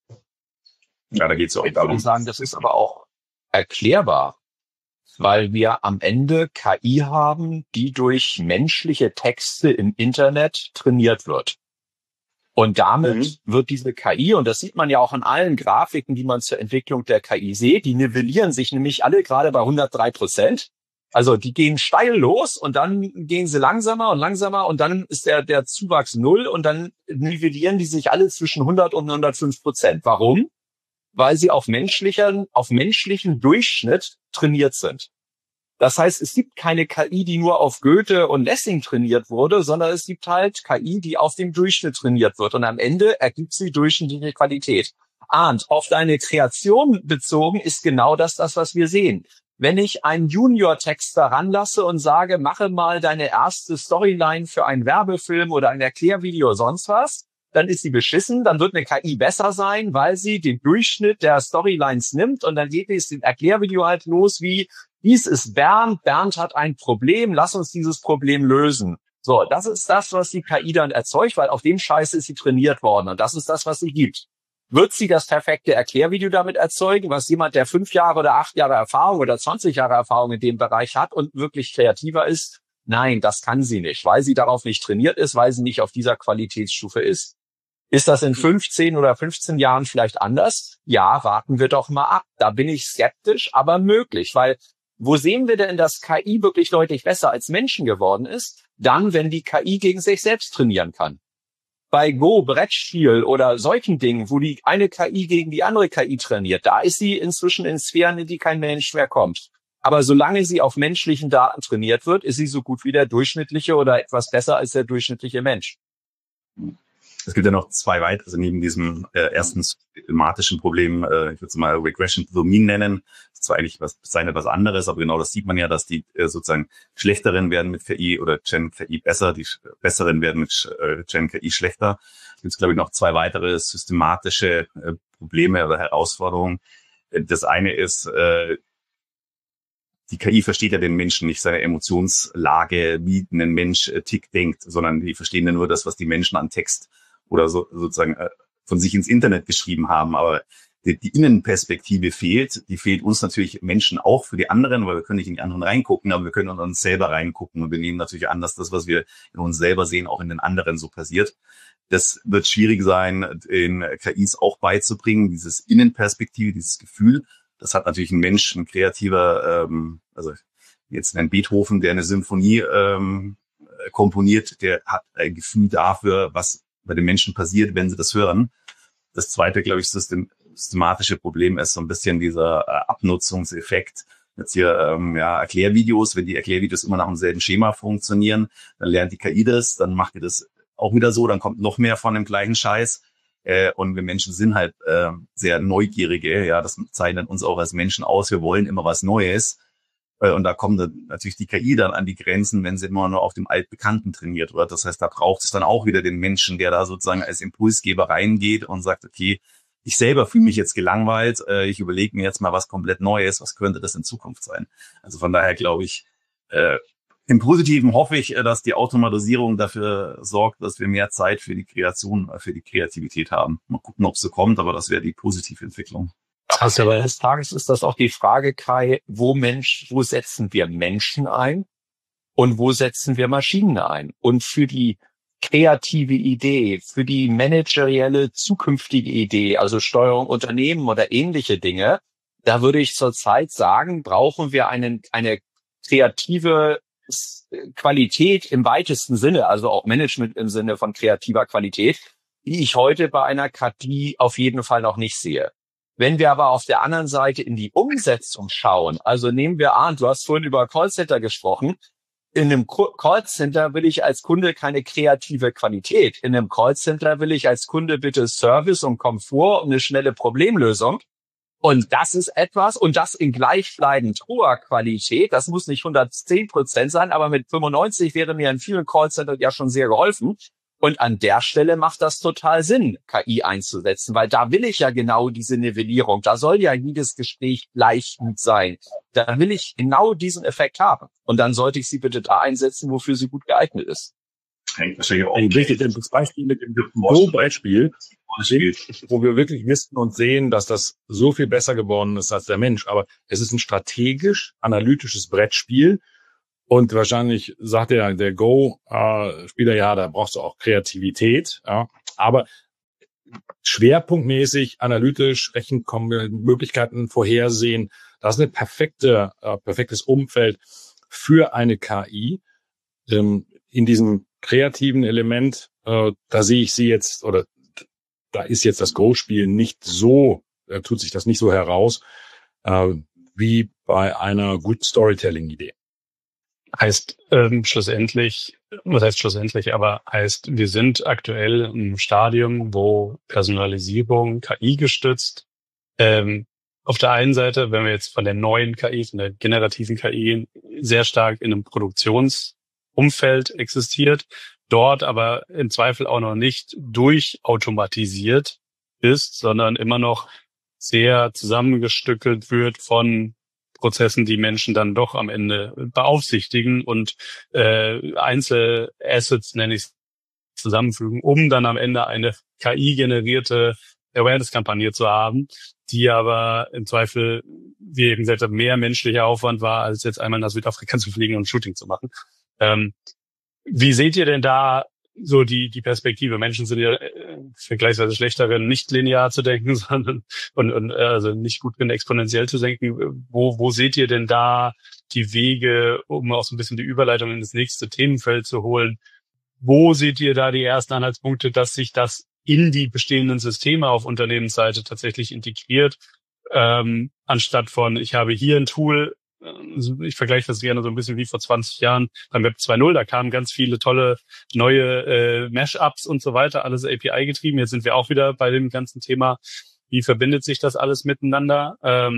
Ja, da geht's auch Ich darum. würde sagen, das ist aber auch erklärbar, weil wir am Ende KI haben, die durch menschliche Texte im Internet trainiert wird. Und damit wird diese KI, und das sieht man ja auch an allen Grafiken, die man zur Entwicklung der KI sieht, die nivellieren sich nämlich alle gerade bei 103%. Also die gehen steil los und dann gehen sie langsamer und dann ist der Zuwachs 0 und dann nivellieren die sich alle zwischen 100 und 105%. Warum? Weil sie auf menschlichen Durchschnitt trainiert sind. Das heißt, es gibt keine KI, die nur auf Goethe und Lessing trainiert wurde, sondern es gibt halt KI, die auf dem Durchschnitt trainiert wird. Und am Ende ergibt sie durchschnittliche Qualität. Und auf deine Kreation bezogen ist genau das, was wir sehen. Wenn ich einen Junior-Texter ranlasse und sage, mache mal deine erste Storyline für einen Werbefilm oder ein Erklärvideo oder sonst was, dann ist sie beschissen, dann wird eine KI besser sein, weil sie den Durchschnitt der Storylines nimmt und dann geht es im Erklärvideo halt los wie, dies ist Bernd hat ein Problem, lass uns dieses Problem lösen. So, das ist das, was die KI dann erzeugt, weil auf dem Scheiß ist sie trainiert worden und das ist das, was sie gibt. Wird sie das perfekte Erklärvideo damit erzeugen, was jemand, der 5 Jahre oder 8 Jahre Erfahrung oder 20 Jahre Erfahrung in dem Bereich hat und wirklich kreativer ist? Nein, das kann sie nicht, weil sie darauf nicht trainiert ist, weil sie nicht auf dieser Qualitätsstufe ist. Ist das in 15 oder 15 Jahren vielleicht anders? Ja, warten wir doch mal ab. Da bin ich skeptisch, aber möglich, weil wo sehen wir denn, dass KI wirklich deutlich besser als Menschen geworden ist? Dann, wenn die KI gegen sich selbst trainieren kann. Bei Go, Brettspiel oder solchen Dingen, wo die eine KI gegen die andere KI trainiert, da ist sie inzwischen in Sphären, in die kein Mensch mehr kommt. Aber solange sie auf menschlichen Daten trainiert wird, ist sie so gut wie der durchschnittliche oder etwas besser als der durchschnittliche Mensch. Es gibt ja noch zwei weitere, also neben diesem ersten systematischen Problem, ich würde es mal Regression to the Mean nennen. Das ist zwar eigentlich was anderes, aber genau das sieht man ja, dass die sozusagen Schlechteren werden mit KI oder Gen KI besser, die Besseren werden mit Gen KI schlechter. Es gibt, glaube ich, noch zwei weitere systematische Probleme oder Herausforderungen. Das eine ist, die KI versteht ja den Menschen nicht, seine Emotionslage, wie ein Mensch tickt, denkt, sondern die verstehen ja nur das, was die Menschen an Text oder so sozusagen von sich ins Internet geschrieben haben. Aber die Innenperspektive fehlt. Die fehlt uns natürlich Menschen auch für die anderen, weil wir können nicht in die anderen reingucken, aber wir können in uns selber reingucken und wir nehmen natürlich an, dass das, was wir in uns selber sehen, auch in den anderen so passiert. Das wird schwierig sein, den KIs auch beizubringen, dieses Innenperspektive, dieses Gefühl. Das hat natürlich ein Mensch, ein kreativer, also jetzt ein Beethoven, der eine Symphonie komponiert, der hat ein Gefühl dafür, was bei den Menschen passiert, wenn sie das hören. Das zweite, glaube ich, systematische Problem ist so ein bisschen dieser Abnutzungseffekt. Jetzt hier Erklärvideos, wenn die Erklärvideos immer nach demselben Schema funktionieren, dann lernt die KI das, dann macht die das auch wieder so, dann kommt noch mehr von dem gleichen Scheiß. Und wir Menschen sind halt sehr Neugierige, ja, das zeichnet uns auch als Menschen aus. Wir wollen immer was Neues. Und da kommt dann natürlich die KI dann an die Grenzen, wenn sie immer nur auf dem Altbekannten trainiert wird. Das heißt, da braucht es dann auch wieder den Menschen, der da sozusagen als Impulsgeber reingeht und sagt, okay, ich selber fühle mich jetzt gelangweilt, ich überlege mir jetzt mal was komplett Neues, was könnte das in Zukunft sein? Also von daher glaube ich, im Positiven hoffe ich, dass die Automatisierung dafür sorgt, dass wir mehr Zeit für die Kreation, für die Kreativität haben. Mal gucken, ob es so kommt, aber das wäre die positive Entwicklung. Also am Ende des Tages ist das auch die Frage, Kai, wo setzen wir Menschen ein und wo setzen wir Maschinen ein? Und für die kreative Idee, für die managerielle zukünftige Idee, also Steuerung Unternehmen oder ähnliche Dinge, da würde ich zurzeit sagen, brauchen wir eine kreative Qualität im weitesten Sinne, also auch Management im Sinne von kreativer Qualität, die ich heute bei einer KI auf jeden Fall noch nicht sehe. Wenn wir aber auf der anderen Seite in die Umsetzung schauen, also nehmen wir an, du hast vorhin über Callcenter gesprochen. In einem Callcenter will ich als Kunde keine kreative Qualität. In einem Callcenter will ich als Kunde bitte Service und Komfort und eine schnelle Problemlösung. Und das ist etwas, und das in gleichbleibend hoher Qualität. Das muss nicht 110% sein, aber mit 95 wäre mir in vielen Callcentern ja schon sehr geholfen. Und an der Stelle macht das total Sinn, KI einzusetzen, weil da will ich ja genau diese Nivellierung. Da soll ja jedes Gespräch gleich gut sein. Da will ich genau diesen Effekt haben. Und dann sollte ich sie bitte da einsetzen, wofür sie gut geeignet ist. Ein wichtiges Beispiel mit dem Go-Beispiel, wo wir wirklich wissen und sehen, dass das so viel besser geworden ist als der Mensch. Aber es ist ein strategisch-analytisches Brettspiel. Und wahrscheinlich sagt der Go-Spieler, ja, da brauchst du auch Kreativität. Ja. Aber schwerpunktmäßig, analytisch, Rechenmöglichkeiten vorhersehen, das ist ein perfektes Umfeld für eine KI. In diesem kreativen Element, da sehe ich sie jetzt, oder da ist jetzt das Go-Spiel nicht so, tut sich das nicht so heraus, wie bei einer guten Storytelling-Idee. Heißt schlussendlich, wir sind aktuell im Stadium, wo Personalisierung, KI gestützt, auf der einen Seite, wenn wir jetzt von der neuen KI, von der generativen KI sehr stark in einem Produktionsumfeld existiert, dort aber im Zweifel auch noch nicht durchautomatisiert ist, sondern immer noch sehr zusammengestückelt wird von Prozessen, die Menschen dann doch am Ende beaufsichtigen und Einzelassets, nenne ich es, zusammenfügen, um dann am Ende eine KI-generierte Awareness-Kampagne zu haben, die aber im Zweifel, wie eben gesagt, mehr menschlicher Aufwand war, als jetzt einmal nach Südafrika zu fliegen und ein Shooting zu machen. Wie seht ihr denn da so die Perspektive? Menschen sind ja vergleichsweise schlechter darin, nicht linear zu denken, sondern und also nicht gut in exponentiell zu denken. Wo seht ihr denn da die Wege, um auch so ein bisschen die Überleitung in das nächste Themenfeld zu holen? Wo seht ihr da die ersten Anhaltspunkte, dass sich das in die bestehenden Systeme auf Unternehmensseite tatsächlich integriert, anstatt von, ich habe hier ein Tool, ich vergleiche das gerne so ein bisschen wie vor 20 Jahren beim Web 2.0. Da kamen ganz viele tolle neue Mashups und so weiter, alles API getrieben. Jetzt sind wir auch wieder bei dem ganzen Thema, wie verbindet sich das alles miteinander?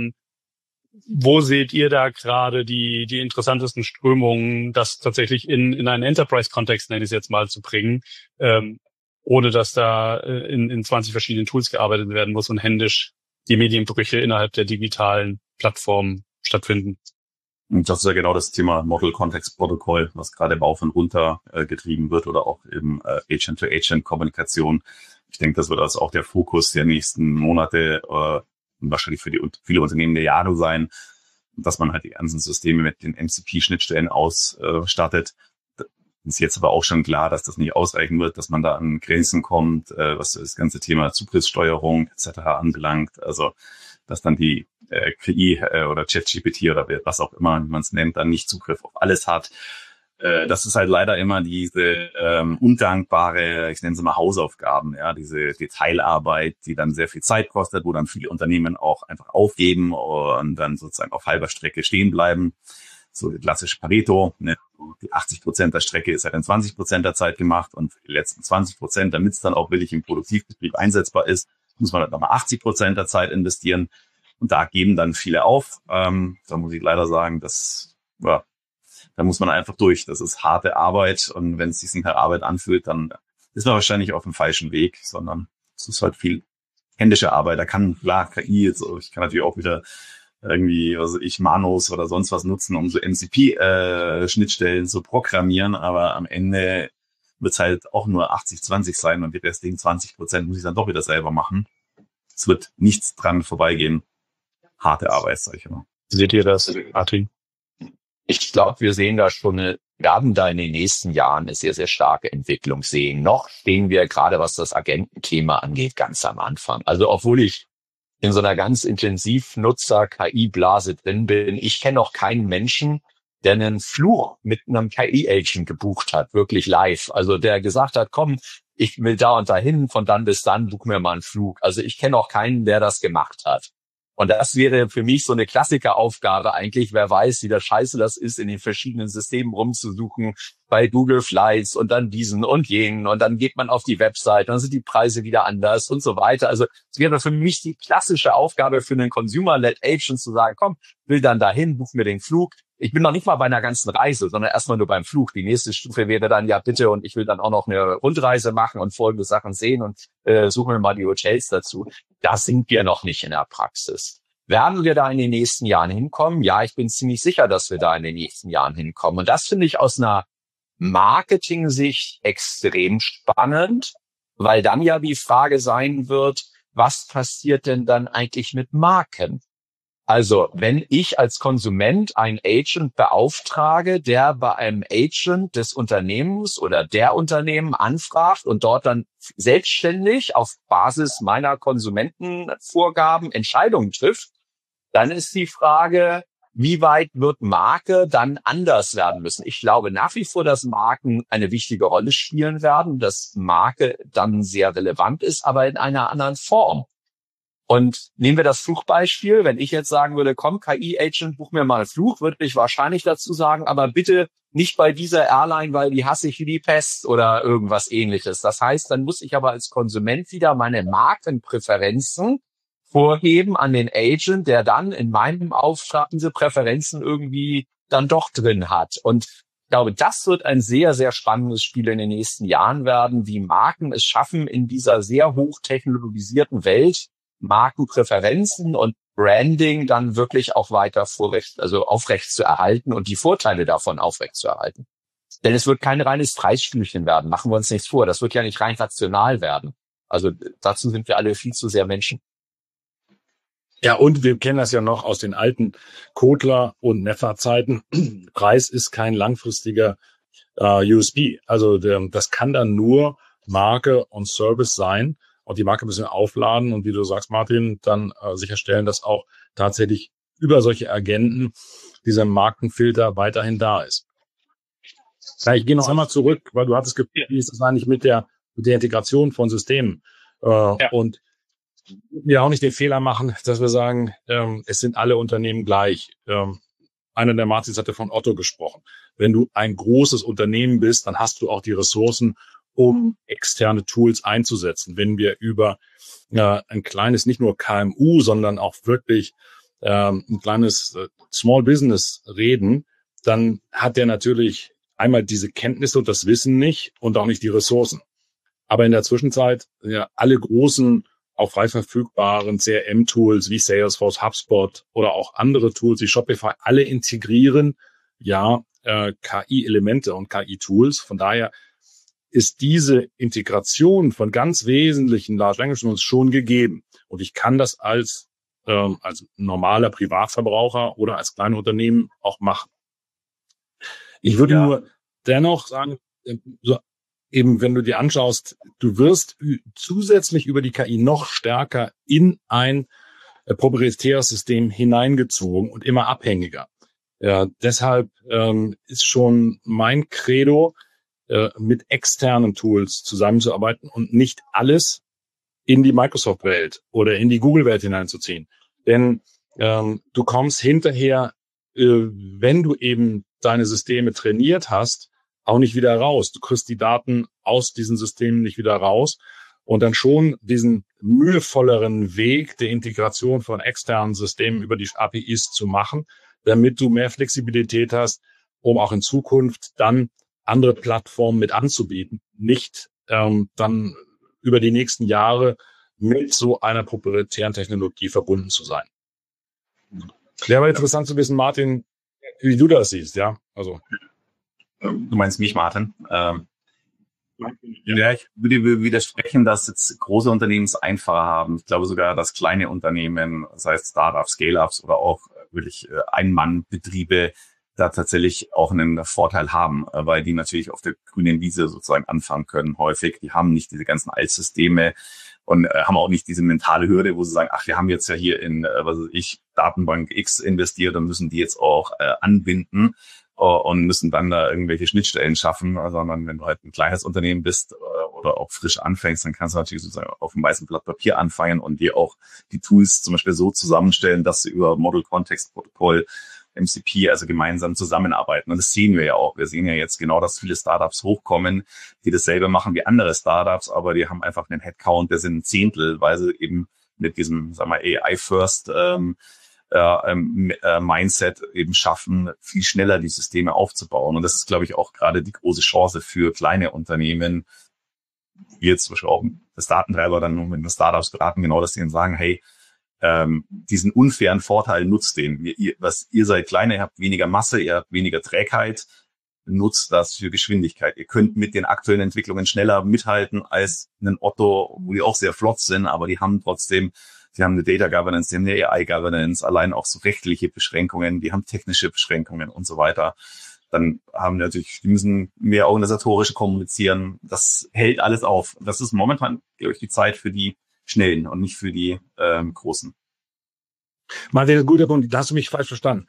Wo seht ihr da gerade die interessantesten Strömungen, das tatsächlich in einen Enterprise-Kontext, nenne ich es jetzt mal, zu bringen, ohne dass da in 20 verschiedenen Tools gearbeitet werden muss und händisch die Medienbrüche innerhalb der digitalen Plattformen stattfinden? Und das ist ja genau das Thema Model Context Protocol, was gerade rauf und runter getrieben wird, oder auch eben Agent-to-Agent-Kommunikation. Ich denke, das wird also auch der Fokus der nächsten Monate und wahrscheinlich für viele Unternehmen der Jahre sein, dass man halt die ganzen Systeme mit den MCP-Schnittstellen ausstattet. Ist jetzt aber auch schon klar, dass das nicht ausreichen wird, dass man da an Grenzen kommt, was das ganze Thema Zugriffssteuerung etc. anbelangt. Also, dass dann die KI oder ChatGPT oder was auch immer, wie man es nennt, dann nicht Zugriff auf alles hat. Das ist halt leider immer diese undankbare, ich nenne sie mal Hausaufgaben, ja, diese Detailarbeit, die dann sehr viel Zeit kostet, wo dann viele Unternehmen auch einfach aufgeben und dann sozusagen auf halber Strecke stehen bleiben. So die klassische Pareto, ne? Die 80% der Strecke ist halt in 20% der Zeit gemacht und die letzten 20%, damit es dann auch wirklich im Produktivbetrieb einsetzbar ist, muss man halt nochmal 80% der Zeit investieren. Und da geben dann viele auf. Da muss ich leider sagen, da muss man einfach durch. Das ist harte Arbeit. Und wenn es sich nicht nach Arbeit anfühlt, dann ist man wahrscheinlich auf dem falschen Weg, sondern es ist halt viel händische Arbeit. Da kann, klar, KI, ich kann natürlich auch wieder irgendwie, Manos oder sonst was nutzen, um so MCP-Schnittstellen zu programmieren. Aber am Ende wird es halt auch nur 80-20 sein und die restlichen 20% muss ich dann doch wieder selber machen. Es wird nichts dran vorbeigehen. Harte Arbeit, sag ich immer. Seht ihr das, Martin? Ich glaube, wir werden da in den nächsten Jahren eine sehr, sehr starke Entwicklung sehen. Noch stehen wir gerade, was das Agententhema angeht, ganz am Anfang. Also obwohl ich in so einer ganz intensiv Nutzer-KI-Blase drin bin, ich kenne noch keinen Menschen, der einen Flug mit einem KI-Agent gebucht hat, wirklich live. Also der gesagt hat, komm, ich will da und dahin, von dann bis dann, buch mir mal einen Flug. Also ich kenne auch keinen, der das gemacht hat. Und das wäre für mich so eine Klassikeraufgabe eigentlich. Wer weiß, wie das scheiße das ist, in den verschiedenen Systemen rumzusuchen, bei Google Flights und dann diesen und jenen. Und dann geht man auf die Website, dann sind die Preise wieder anders und so weiter. Also es wäre für mich die klassische Aufgabe für einen Consumer-led Agent zu sagen, komm, will dann dahin, buch mir den Flug. Ich bin noch nicht mal bei einer ganzen Reise, sondern erstmal nur beim Flug. Die nächste Stufe wäre dann, ja bitte, und ich will dann auch noch eine Rundreise machen und folgende Sachen sehen und suchen wir mal die Hotels dazu. Da sind wir noch nicht in der Praxis. Werden wir da in den nächsten Jahren hinkommen? Ja, ich bin ziemlich sicher, dass wir da in den nächsten Jahren hinkommen. Und das finde ich aus einer Marketing-Sicht extrem spannend, weil dann ja die Frage sein wird, was passiert denn dann eigentlich mit Marken? Also, wenn ich als Konsument einen Agent beauftrage, der bei einem Agent des Unternehmens oder der Unternehmen anfragt und dort dann selbstständig auf Basis meiner Konsumentenvorgaben Entscheidungen trifft, dann ist die Frage, wie weit wird Marke dann anders werden müssen? Ich glaube nach wie vor, dass Marken eine wichtige Rolle spielen werden, dass Marke dann sehr relevant ist, aber in einer anderen Form. Und nehmen wir das Flugbeispiel. Wenn ich jetzt sagen würde, komm, KI-Agent, buch mir mal einen Flug, würde ich wahrscheinlich dazu sagen, aber bitte nicht bei dieser Airline, weil die hasse ich wie die Pest oder irgendwas Ähnliches. Das heißt, dann muss ich aber als Konsument wieder meine Markenpräferenzen vorgeben an den Agent, der dann in meinem Auftrag diese Präferenzen irgendwie dann doch drin hat. Und ich glaube, das wird ein sehr, sehr spannendes Spiel in den nächsten Jahren werden, wie Marken es schaffen, in dieser sehr hochtechnologisierten Welt Markenpräferenzen und Branding dann wirklich auch weiter aufrecht zu erhalten und die Vorteile davon aufrecht zu erhalten. Denn es wird kein reines Preisspielchen werden, machen wir uns nichts vor. Das wird ja nicht rein rational werden. Also dazu sind wir alle viel zu sehr Menschen. Ja, und wir kennen das ja noch aus den alten Kotler- und Neffer-Zeiten. Preis ist kein langfristiger USP. Also das kann dann nur Marke und Service sein. Und die Marke müssen wir aufladen und wie du sagst, Martin, dann sicherstellen, dass auch tatsächlich über solche Agenten dieser Markenfilter weiterhin da ist. Ja, ich gehe noch einmal zurück, weil du hattest gefragt, wie ist das eigentlich mit der Integration von Systemen? Und wir auch nicht den Fehler machen, dass wir sagen, es sind alle Unternehmen gleich. einer der Martins hatte von Otto gesprochen. Wenn du ein großes Unternehmen bist, dann hast du auch die Ressourcen, um externe Tools einzusetzen. Wenn wir über ein kleines, nicht nur KMU, sondern auch wirklich ein kleines Small Business reden, dann hat der natürlich einmal diese Kenntnisse und das Wissen nicht und auch nicht die Ressourcen. Aber in der Zwischenzeit, ja, alle großen, auch frei verfügbaren CRM-Tools wie Salesforce, HubSpot oder auch andere Tools wie Shopify, alle integrieren ja KI-Elemente und KI-Tools. Von daher ist diese Integration von ganz wesentlichen Large Language Models schon gegeben. Und ich kann das als normaler Privatverbraucher oder als kleines Unternehmen auch machen. Ich würde nur dennoch sagen, so eben wenn du dir anschaust, du wirst zusätzlich über die KI noch stärker in ein proprietäres System hineingezogen und immer abhängiger. Ja, deshalb ist schon mein Credo, mit externen Tools zusammenzuarbeiten und nicht alles in die Microsoft-Welt oder in die Google-Welt hineinzuziehen. Denn du kommst hinterher, wenn du eben deine Systeme trainiert hast, auch nicht wieder raus. Du kriegst die Daten aus diesen Systemen nicht wieder raus und dann schon diesen mühevolleren Weg der Integration von externen Systemen über die APIs zu machen, damit du mehr Flexibilität hast, um auch in Zukunft dann andere Plattformen mit anzubieten, nicht dann über die nächsten Jahre mit so einer proprietären Technologie verbunden zu sein. Wäre aber interessant zu wissen, Martin, wie du das siehst, ja? Also. Du meinst mich, Martin? Ja, ich würde widersprechen, dass jetzt große Unternehmen es einfacher haben. Ich glaube sogar, dass kleine Unternehmen, das heißt Startups, Scale-Ups oder auch wirklich Ein-Mann-Betriebe, da tatsächlich auch einen Vorteil haben, weil die natürlich auf der grünen Wiese sozusagen anfangen können häufig. Die haben nicht diese ganzen Altsysteme und haben auch nicht diese mentale Hürde, wo sie sagen, ach, wir haben jetzt ja hier in, Datenbank X investiert und müssen die jetzt auch anbinden und müssen dann da irgendwelche Schnittstellen schaffen, sondern wenn du halt ein kleines Unternehmen bist oder auch frisch anfängst, dann kannst du natürlich sozusagen auf einem weißen Blatt Papier anfangen und dir auch die Tools zum Beispiel so zusammenstellen, dass sie über Model Context Protocol, MCP, also gemeinsam zusammenarbeiten. Und das sehen wir ja auch. Wir sehen ja jetzt genau, dass viele Startups hochkommen, die dasselbe machen wie andere Startups, aber die haben einfach einen Headcount, der sind ein Zehntel, weil sie eben mit diesem, sagen wir, AI-First Mindset eben schaffen, viel schneller die Systeme aufzubauen. Und das ist, glaube ich, auch gerade die große Chance für kleine Unternehmen, wie jetzt zum Beispiel auch das Datentreiber dann mit den Startups beraten, genau, dass die dann sagen, hey, diesen unfairen Vorteil nutzt den. Ihr seid kleiner, ihr habt weniger Masse, ihr habt weniger Trägheit, nutzt das für Geschwindigkeit. Ihr könnt mit den aktuellen Entwicklungen schneller mithalten als einen Otto, wo die auch sehr flott sind, aber die haben trotzdem, sie haben eine Data Governance, die haben eine AI Governance, allein auch so rechtliche Beschränkungen, die haben technische Beschränkungen und so weiter. Dann haben die natürlich, die müssen mehr organisatorische kommunizieren. Das hält alles auf. Das ist momentan, glaube ich, die Zeit für die Schnellen und nicht für die Großen. Martin, ein guter Punkt, da hast du mich falsch verstanden.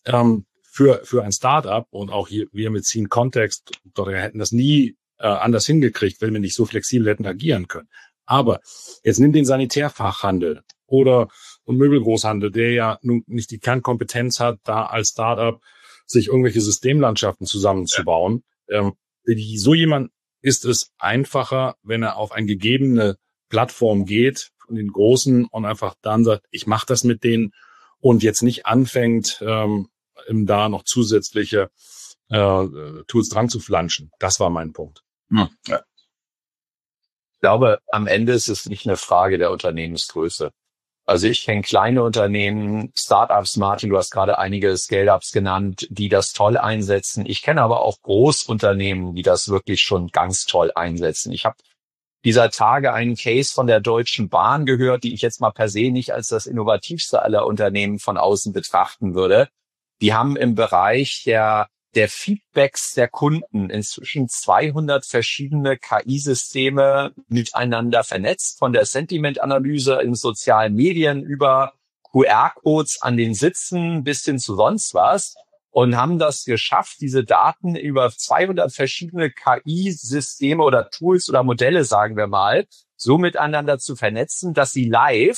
Für ein Startup und auch hier, wir mit Scene Context, wir hätten das nie anders hingekriegt, wenn wir nicht so flexibel hätten agieren können. Aber jetzt nimm den Sanitärfachhandel oder einen Möbelgroßhandel, der ja nun nicht die Kernkompetenz hat, da als Startup sich irgendwelche Systemlandschaften zusammenzubauen. Für so jemand ist es einfacher, wenn er auf eine gegebene Plattform geht von den Großen und einfach dann sagt, ich mache das mit denen und jetzt nicht anfängt, da noch zusätzliche Tools dran zu flanschen. Das war mein Punkt. Ja. Ich glaube, am Ende ist es nicht eine Frage der Unternehmensgröße. Also ich kenne kleine Unternehmen, Startups, Martin, du hast gerade einige Scale-Ups genannt, die das toll einsetzen. Ich kenne aber auch Großunternehmen, die das wirklich schon ganz toll einsetzen. Ich habe dieser Tage einen Case von der Deutschen Bahn gehört, die ich jetzt mal per se nicht als das innovativste aller Unternehmen von außen betrachten würde. Die haben im Bereich der Feedbacks der Kunden inzwischen 200 verschiedene KI-Systeme miteinander vernetzt, von der Sentimentanalyse in sozialen Medien über QR-Codes an den Sitzen bis hin zu sonst was und haben das geschafft, diese Daten über 200 verschiedene KI-Systeme oder Tools oder Modelle, sagen wir mal, so miteinander zu vernetzen, dass sie live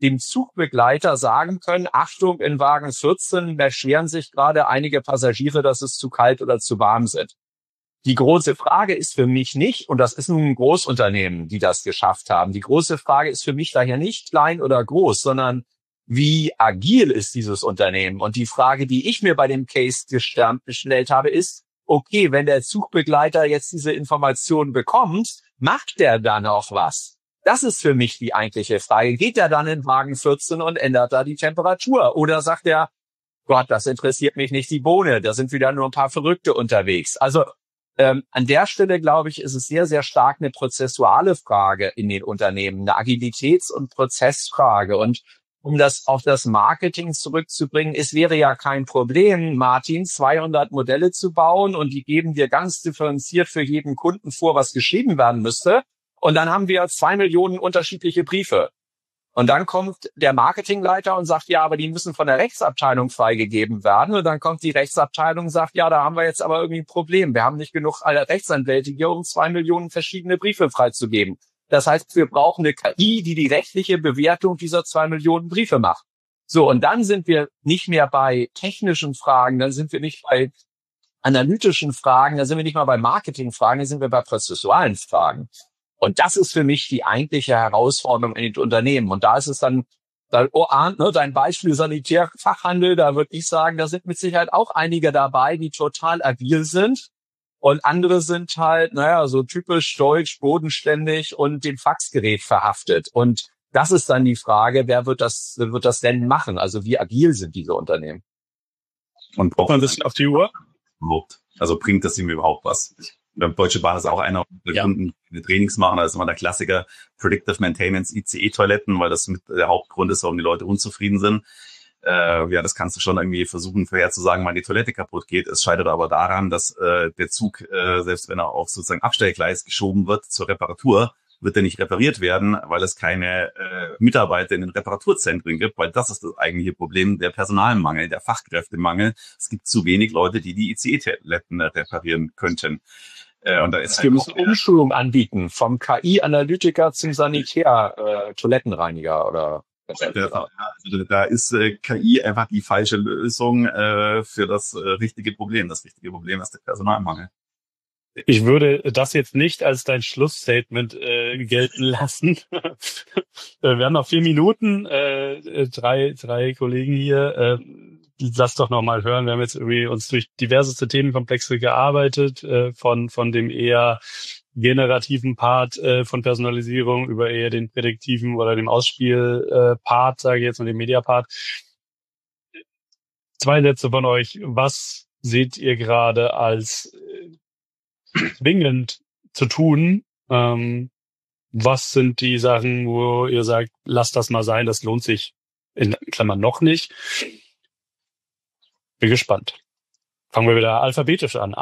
dem Zugbegleiter sagen können, Achtung, in Wagen 14 beschweren sich gerade einige Passagiere, dass es zu kalt oder zu warm sind. Die große Frage ist für mich nicht, und das ist nun ein Großunternehmen, die das geschafft haben, die große Frage ist für mich daher nicht klein oder groß, sondern wie agil ist dieses Unternehmen? Und die Frage, die ich mir bei dem Case gestellt habe, ist, okay, wenn der Zugbegleiter jetzt diese Informationen bekommt, macht der dann auch was? Das ist für mich die eigentliche Frage. Geht er dann in Wagen 14 und ändert da die Temperatur? Oder sagt er, Gott, das interessiert mich nicht die Bohne, da sind wieder nur ein paar Verrückte unterwegs. Also an der Stelle, glaube ich, ist es sehr, sehr stark eine prozessuale Frage in den Unternehmen, eine Agilitäts- und Prozessfrage. Und um das auf das Marketing zurückzubringen, es wäre ja kein Problem, Martin, 200 Modelle zu bauen und die geben dir ganz differenziert für jeden Kunden vor, was geschrieben werden müsste. Und dann haben wir 2 Millionen unterschiedliche Briefe. Und dann kommt der Marketingleiter und sagt, ja, aber die müssen von der Rechtsabteilung freigegeben werden. Und dann kommt die Rechtsabteilung und sagt, ja, da haben wir jetzt aber irgendwie ein Problem. Wir haben nicht genug Rechtsanwälte hier, um 2 Millionen verschiedene Briefe freizugeben. Das heißt, wir brauchen eine KI, die rechtliche Bewertung dieser 2 Millionen Briefe macht. So, und dann sind wir nicht mehr bei technischen Fragen, dann sind wir nicht bei analytischen Fragen, dann sind wir nicht mal bei Marketingfragen, dann sind wir bei prozessualen Fragen. Und das ist für mich die eigentliche Herausforderung in den Unternehmen. Und da ist es dann, Arndt, ne, dein Beispiel Sanitärfachhandel, da würde ich sagen, da sind mit Sicherheit auch einige dabei, die total agil sind. Und andere sind halt, so typisch deutsch, bodenständig und dem Faxgerät verhaftet. Und das ist dann die Frage, wer wird das denn machen? Also wie agil sind diese Unternehmen? Und braucht man ein bisschen auf die Uhr? Also bringt das ihm überhaupt was? Deutsche Bahn ist auch einer der Kunden, die Trainings machen. Da ist immer der Klassiker Predictive Maintenance, ICE-Toiletten, weil das mit der Hauptgrund ist, warum die Leute unzufrieden sind. Das kannst du schon irgendwie versuchen vorherzusagen, wann die Toilette kaputt geht. Es scheitert aber daran, dass der Zug, selbst wenn er auf sozusagen Abstellgleis geschoben wird zur Reparatur, wird er nicht repariert werden, weil es keine Mitarbeiter in den Reparaturzentren gibt, weil das ist das eigentliche Problem, der Personalmangel, der Fachkräftemangel. Es gibt zu wenig Leute, die ICE-Toiletten reparieren könnten. Und da ist wir müssen Umschulung anbieten, vom KI-Analytiker zum Sanitär-Toilettenreiniger oder... Da ist KI einfach die falsche Lösung für das richtige Problem. Das richtige Problem ist der Personalmangel. Ich würde das jetzt nicht als dein Schlussstatement gelten lassen. Wir haben noch 4 Minuten, drei Kollegen hier. Lass doch noch mal hören. Wir haben jetzt irgendwie uns durch diverseste Themenkomplexe gearbeitet, von dem eher generativen Part von Personalisierung über eher den prädiktiven oder dem Ausspiel-Part, sage ich jetzt, und den Media-Part. 2 Sätze von euch. Was seht ihr gerade als zwingend zu tun? Was sind die Sachen, wo ihr sagt, lasst das mal sein, das lohnt sich in Klammern noch nicht? Bin gespannt. Fangen wir wieder alphabetisch an.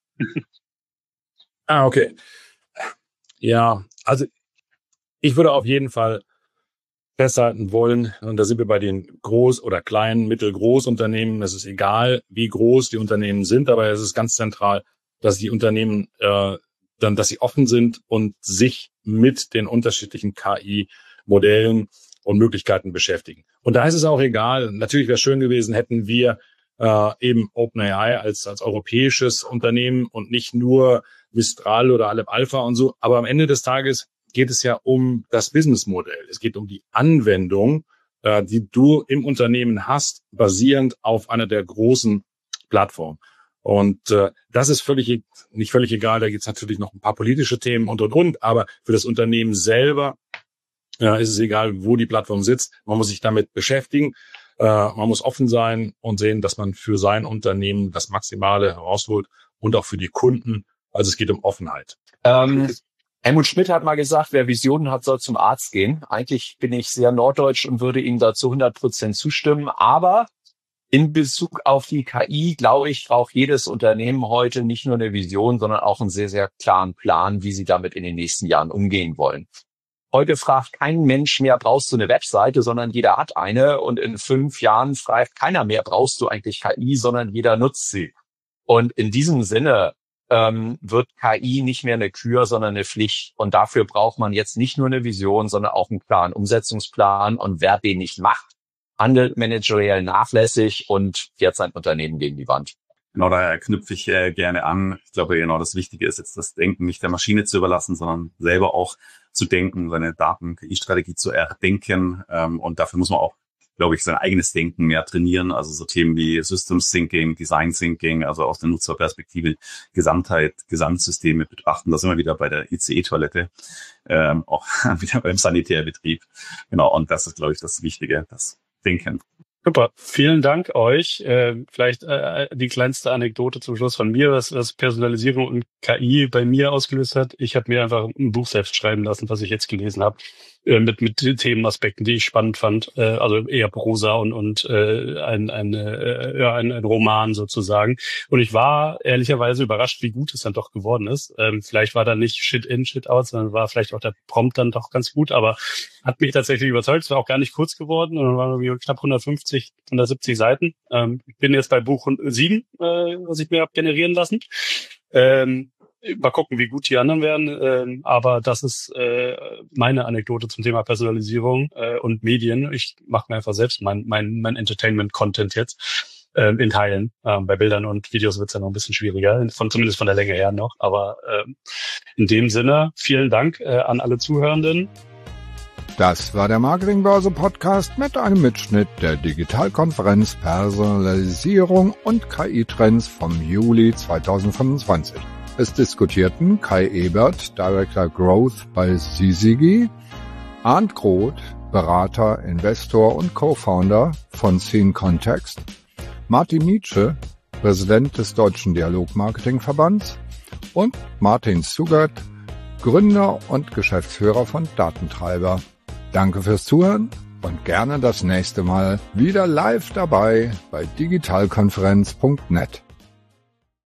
Okay. Ja, also ich würde auf jeden Fall festhalten wollen, und da sind wir bei den Groß- oder kleinen, Mittelgroßunternehmen, es ist egal, wie groß die Unternehmen sind, aber es ist ganz zentral, dass die Unternehmen dass sie offen sind und sich mit den unterschiedlichen KI-Modellen und Möglichkeiten beschäftigen. Und da ist es auch egal, natürlich wäre es schön gewesen, hätten wir eben OpenAI als europäisches Unternehmen und nicht nur Mistral oder Aleph Alpha und so. Aber am Ende des Tages geht es ja um das Businessmodell. Es geht um die Anwendung, die du im Unternehmen hast, basierend auf einer der großen Plattformen. Und das ist nicht völlig egal. Da gibt es natürlich noch ein paar politische Themen und. Aber für das Unternehmen selber ist es egal, wo die Plattform sitzt. Man muss sich damit beschäftigen. Man muss offen sein und sehen, dass man für sein Unternehmen das Maximale herausholt und auch für die Kunden. Also es geht um Offenheit. Helmut Schmidt hat mal gesagt, wer Visionen hat, soll zum Arzt gehen. Eigentlich bin ich sehr norddeutsch und würde Ihnen dazu 100% zustimmen. Aber in Bezug auf die KI, glaube ich, braucht jedes Unternehmen heute nicht nur eine Vision, sondern auch einen sehr, sehr klaren Plan, wie sie damit in den nächsten Jahren umgehen wollen. Heute fragt kein Mensch mehr, brauchst du eine Webseite, sondern jeder hat eine. Und in 5 Jahren fragt keiner mehr, brauchst du eigentlich KI, sondern jeder nutzt sie. Und in diesem Sinne wird KI nicht mehr eine Kür, sondern eine Pflicht. Und dafür braucht man jetzt nicht nur eine Vision, sondern auch einen klaren Umsetzungsplan. Und wer den nicht macht, handelt manageriell nachlässig und fährt sein Unternehmen gegen die Wand. Genau, da knüpfe ich gerne an. Ich glaube, genau das Wichtige ist jetzt, das Denken nicht der Maschine zu überlassen, sondern selber auch zu denken, seine Daten-KI-Strategie zu erdenken. Und dafür muss man auch, glaube ich, sein eigenes Denken mehr trainieren. Also so Themen wie Systems Thinking, Design Thinking, also aus der Nutzerperspektive Gesamtheit, Gesamtsysteme betrachten. Da sind wir wieder bei der ICE-Toilette, auch wieder beim Sanitärbetrieb. Genau, und das ist, glaube ich, das Wichtige, das Denken. Super, vielen Dank euch. Vielleicht die kleinste Anekdote zum Schluss von mir, was Personalisierung und KI bei mir ausgelöst hat. Ich habe mir einfach ein Buch selbst schreiben lassen, was ich jetzt gelesen habe, mit Themenaspekten, die ich spannend fand. Also eher Prosa und ein Roman sozusagen. Und ich war ehrlicherweise überrascht, wie gut es dann doch geworden ist. Vielleicht war da nicht Shit in, Shit out, sondern war vielleicht auch der Prompt dann doch ganz gut, aber hat mich tatsächlich überzeugt. Es war auch gar nicht kurz geworden und dann waren wir knapp 170 Seiten. Ich bin jetzt bei Buch 7, was ich mir habe generieren lassen. Mal gucken, wie gut die anderen werden. Aber das ist meine Anekdote zum Thema Personalisierung und Medien. Ich mache mir einfach selbst mein Entertainment-Content jetzt in Teilen. Bei Bildern und Videos wird es ja noch ein bisschen schwieriger, zumindest von der Länge her noch. Aber in dem Sinne, vielen Dank an alle Zuhörenden. Das war der Marketingbörse-Podcast mit einem Mitschnitt der Digitalkonferenz Personalisierung und KI-Trends vom Juli 2025. Es diskutierten Kai Ebert, Director Growth bei Syzygy, Arndt Groth, Berater, Investor und Co-Founder von Scene Context, Martin Nietzsche, Präsident des Deutschen Dialogmarketing-Verbands und Martin Zugert, Gründer und Geschäftsführer von Datentreiber. Danke fürs Zuhören und gerne das nächste Mal wieder live dabei bei digitalkonferenz.net.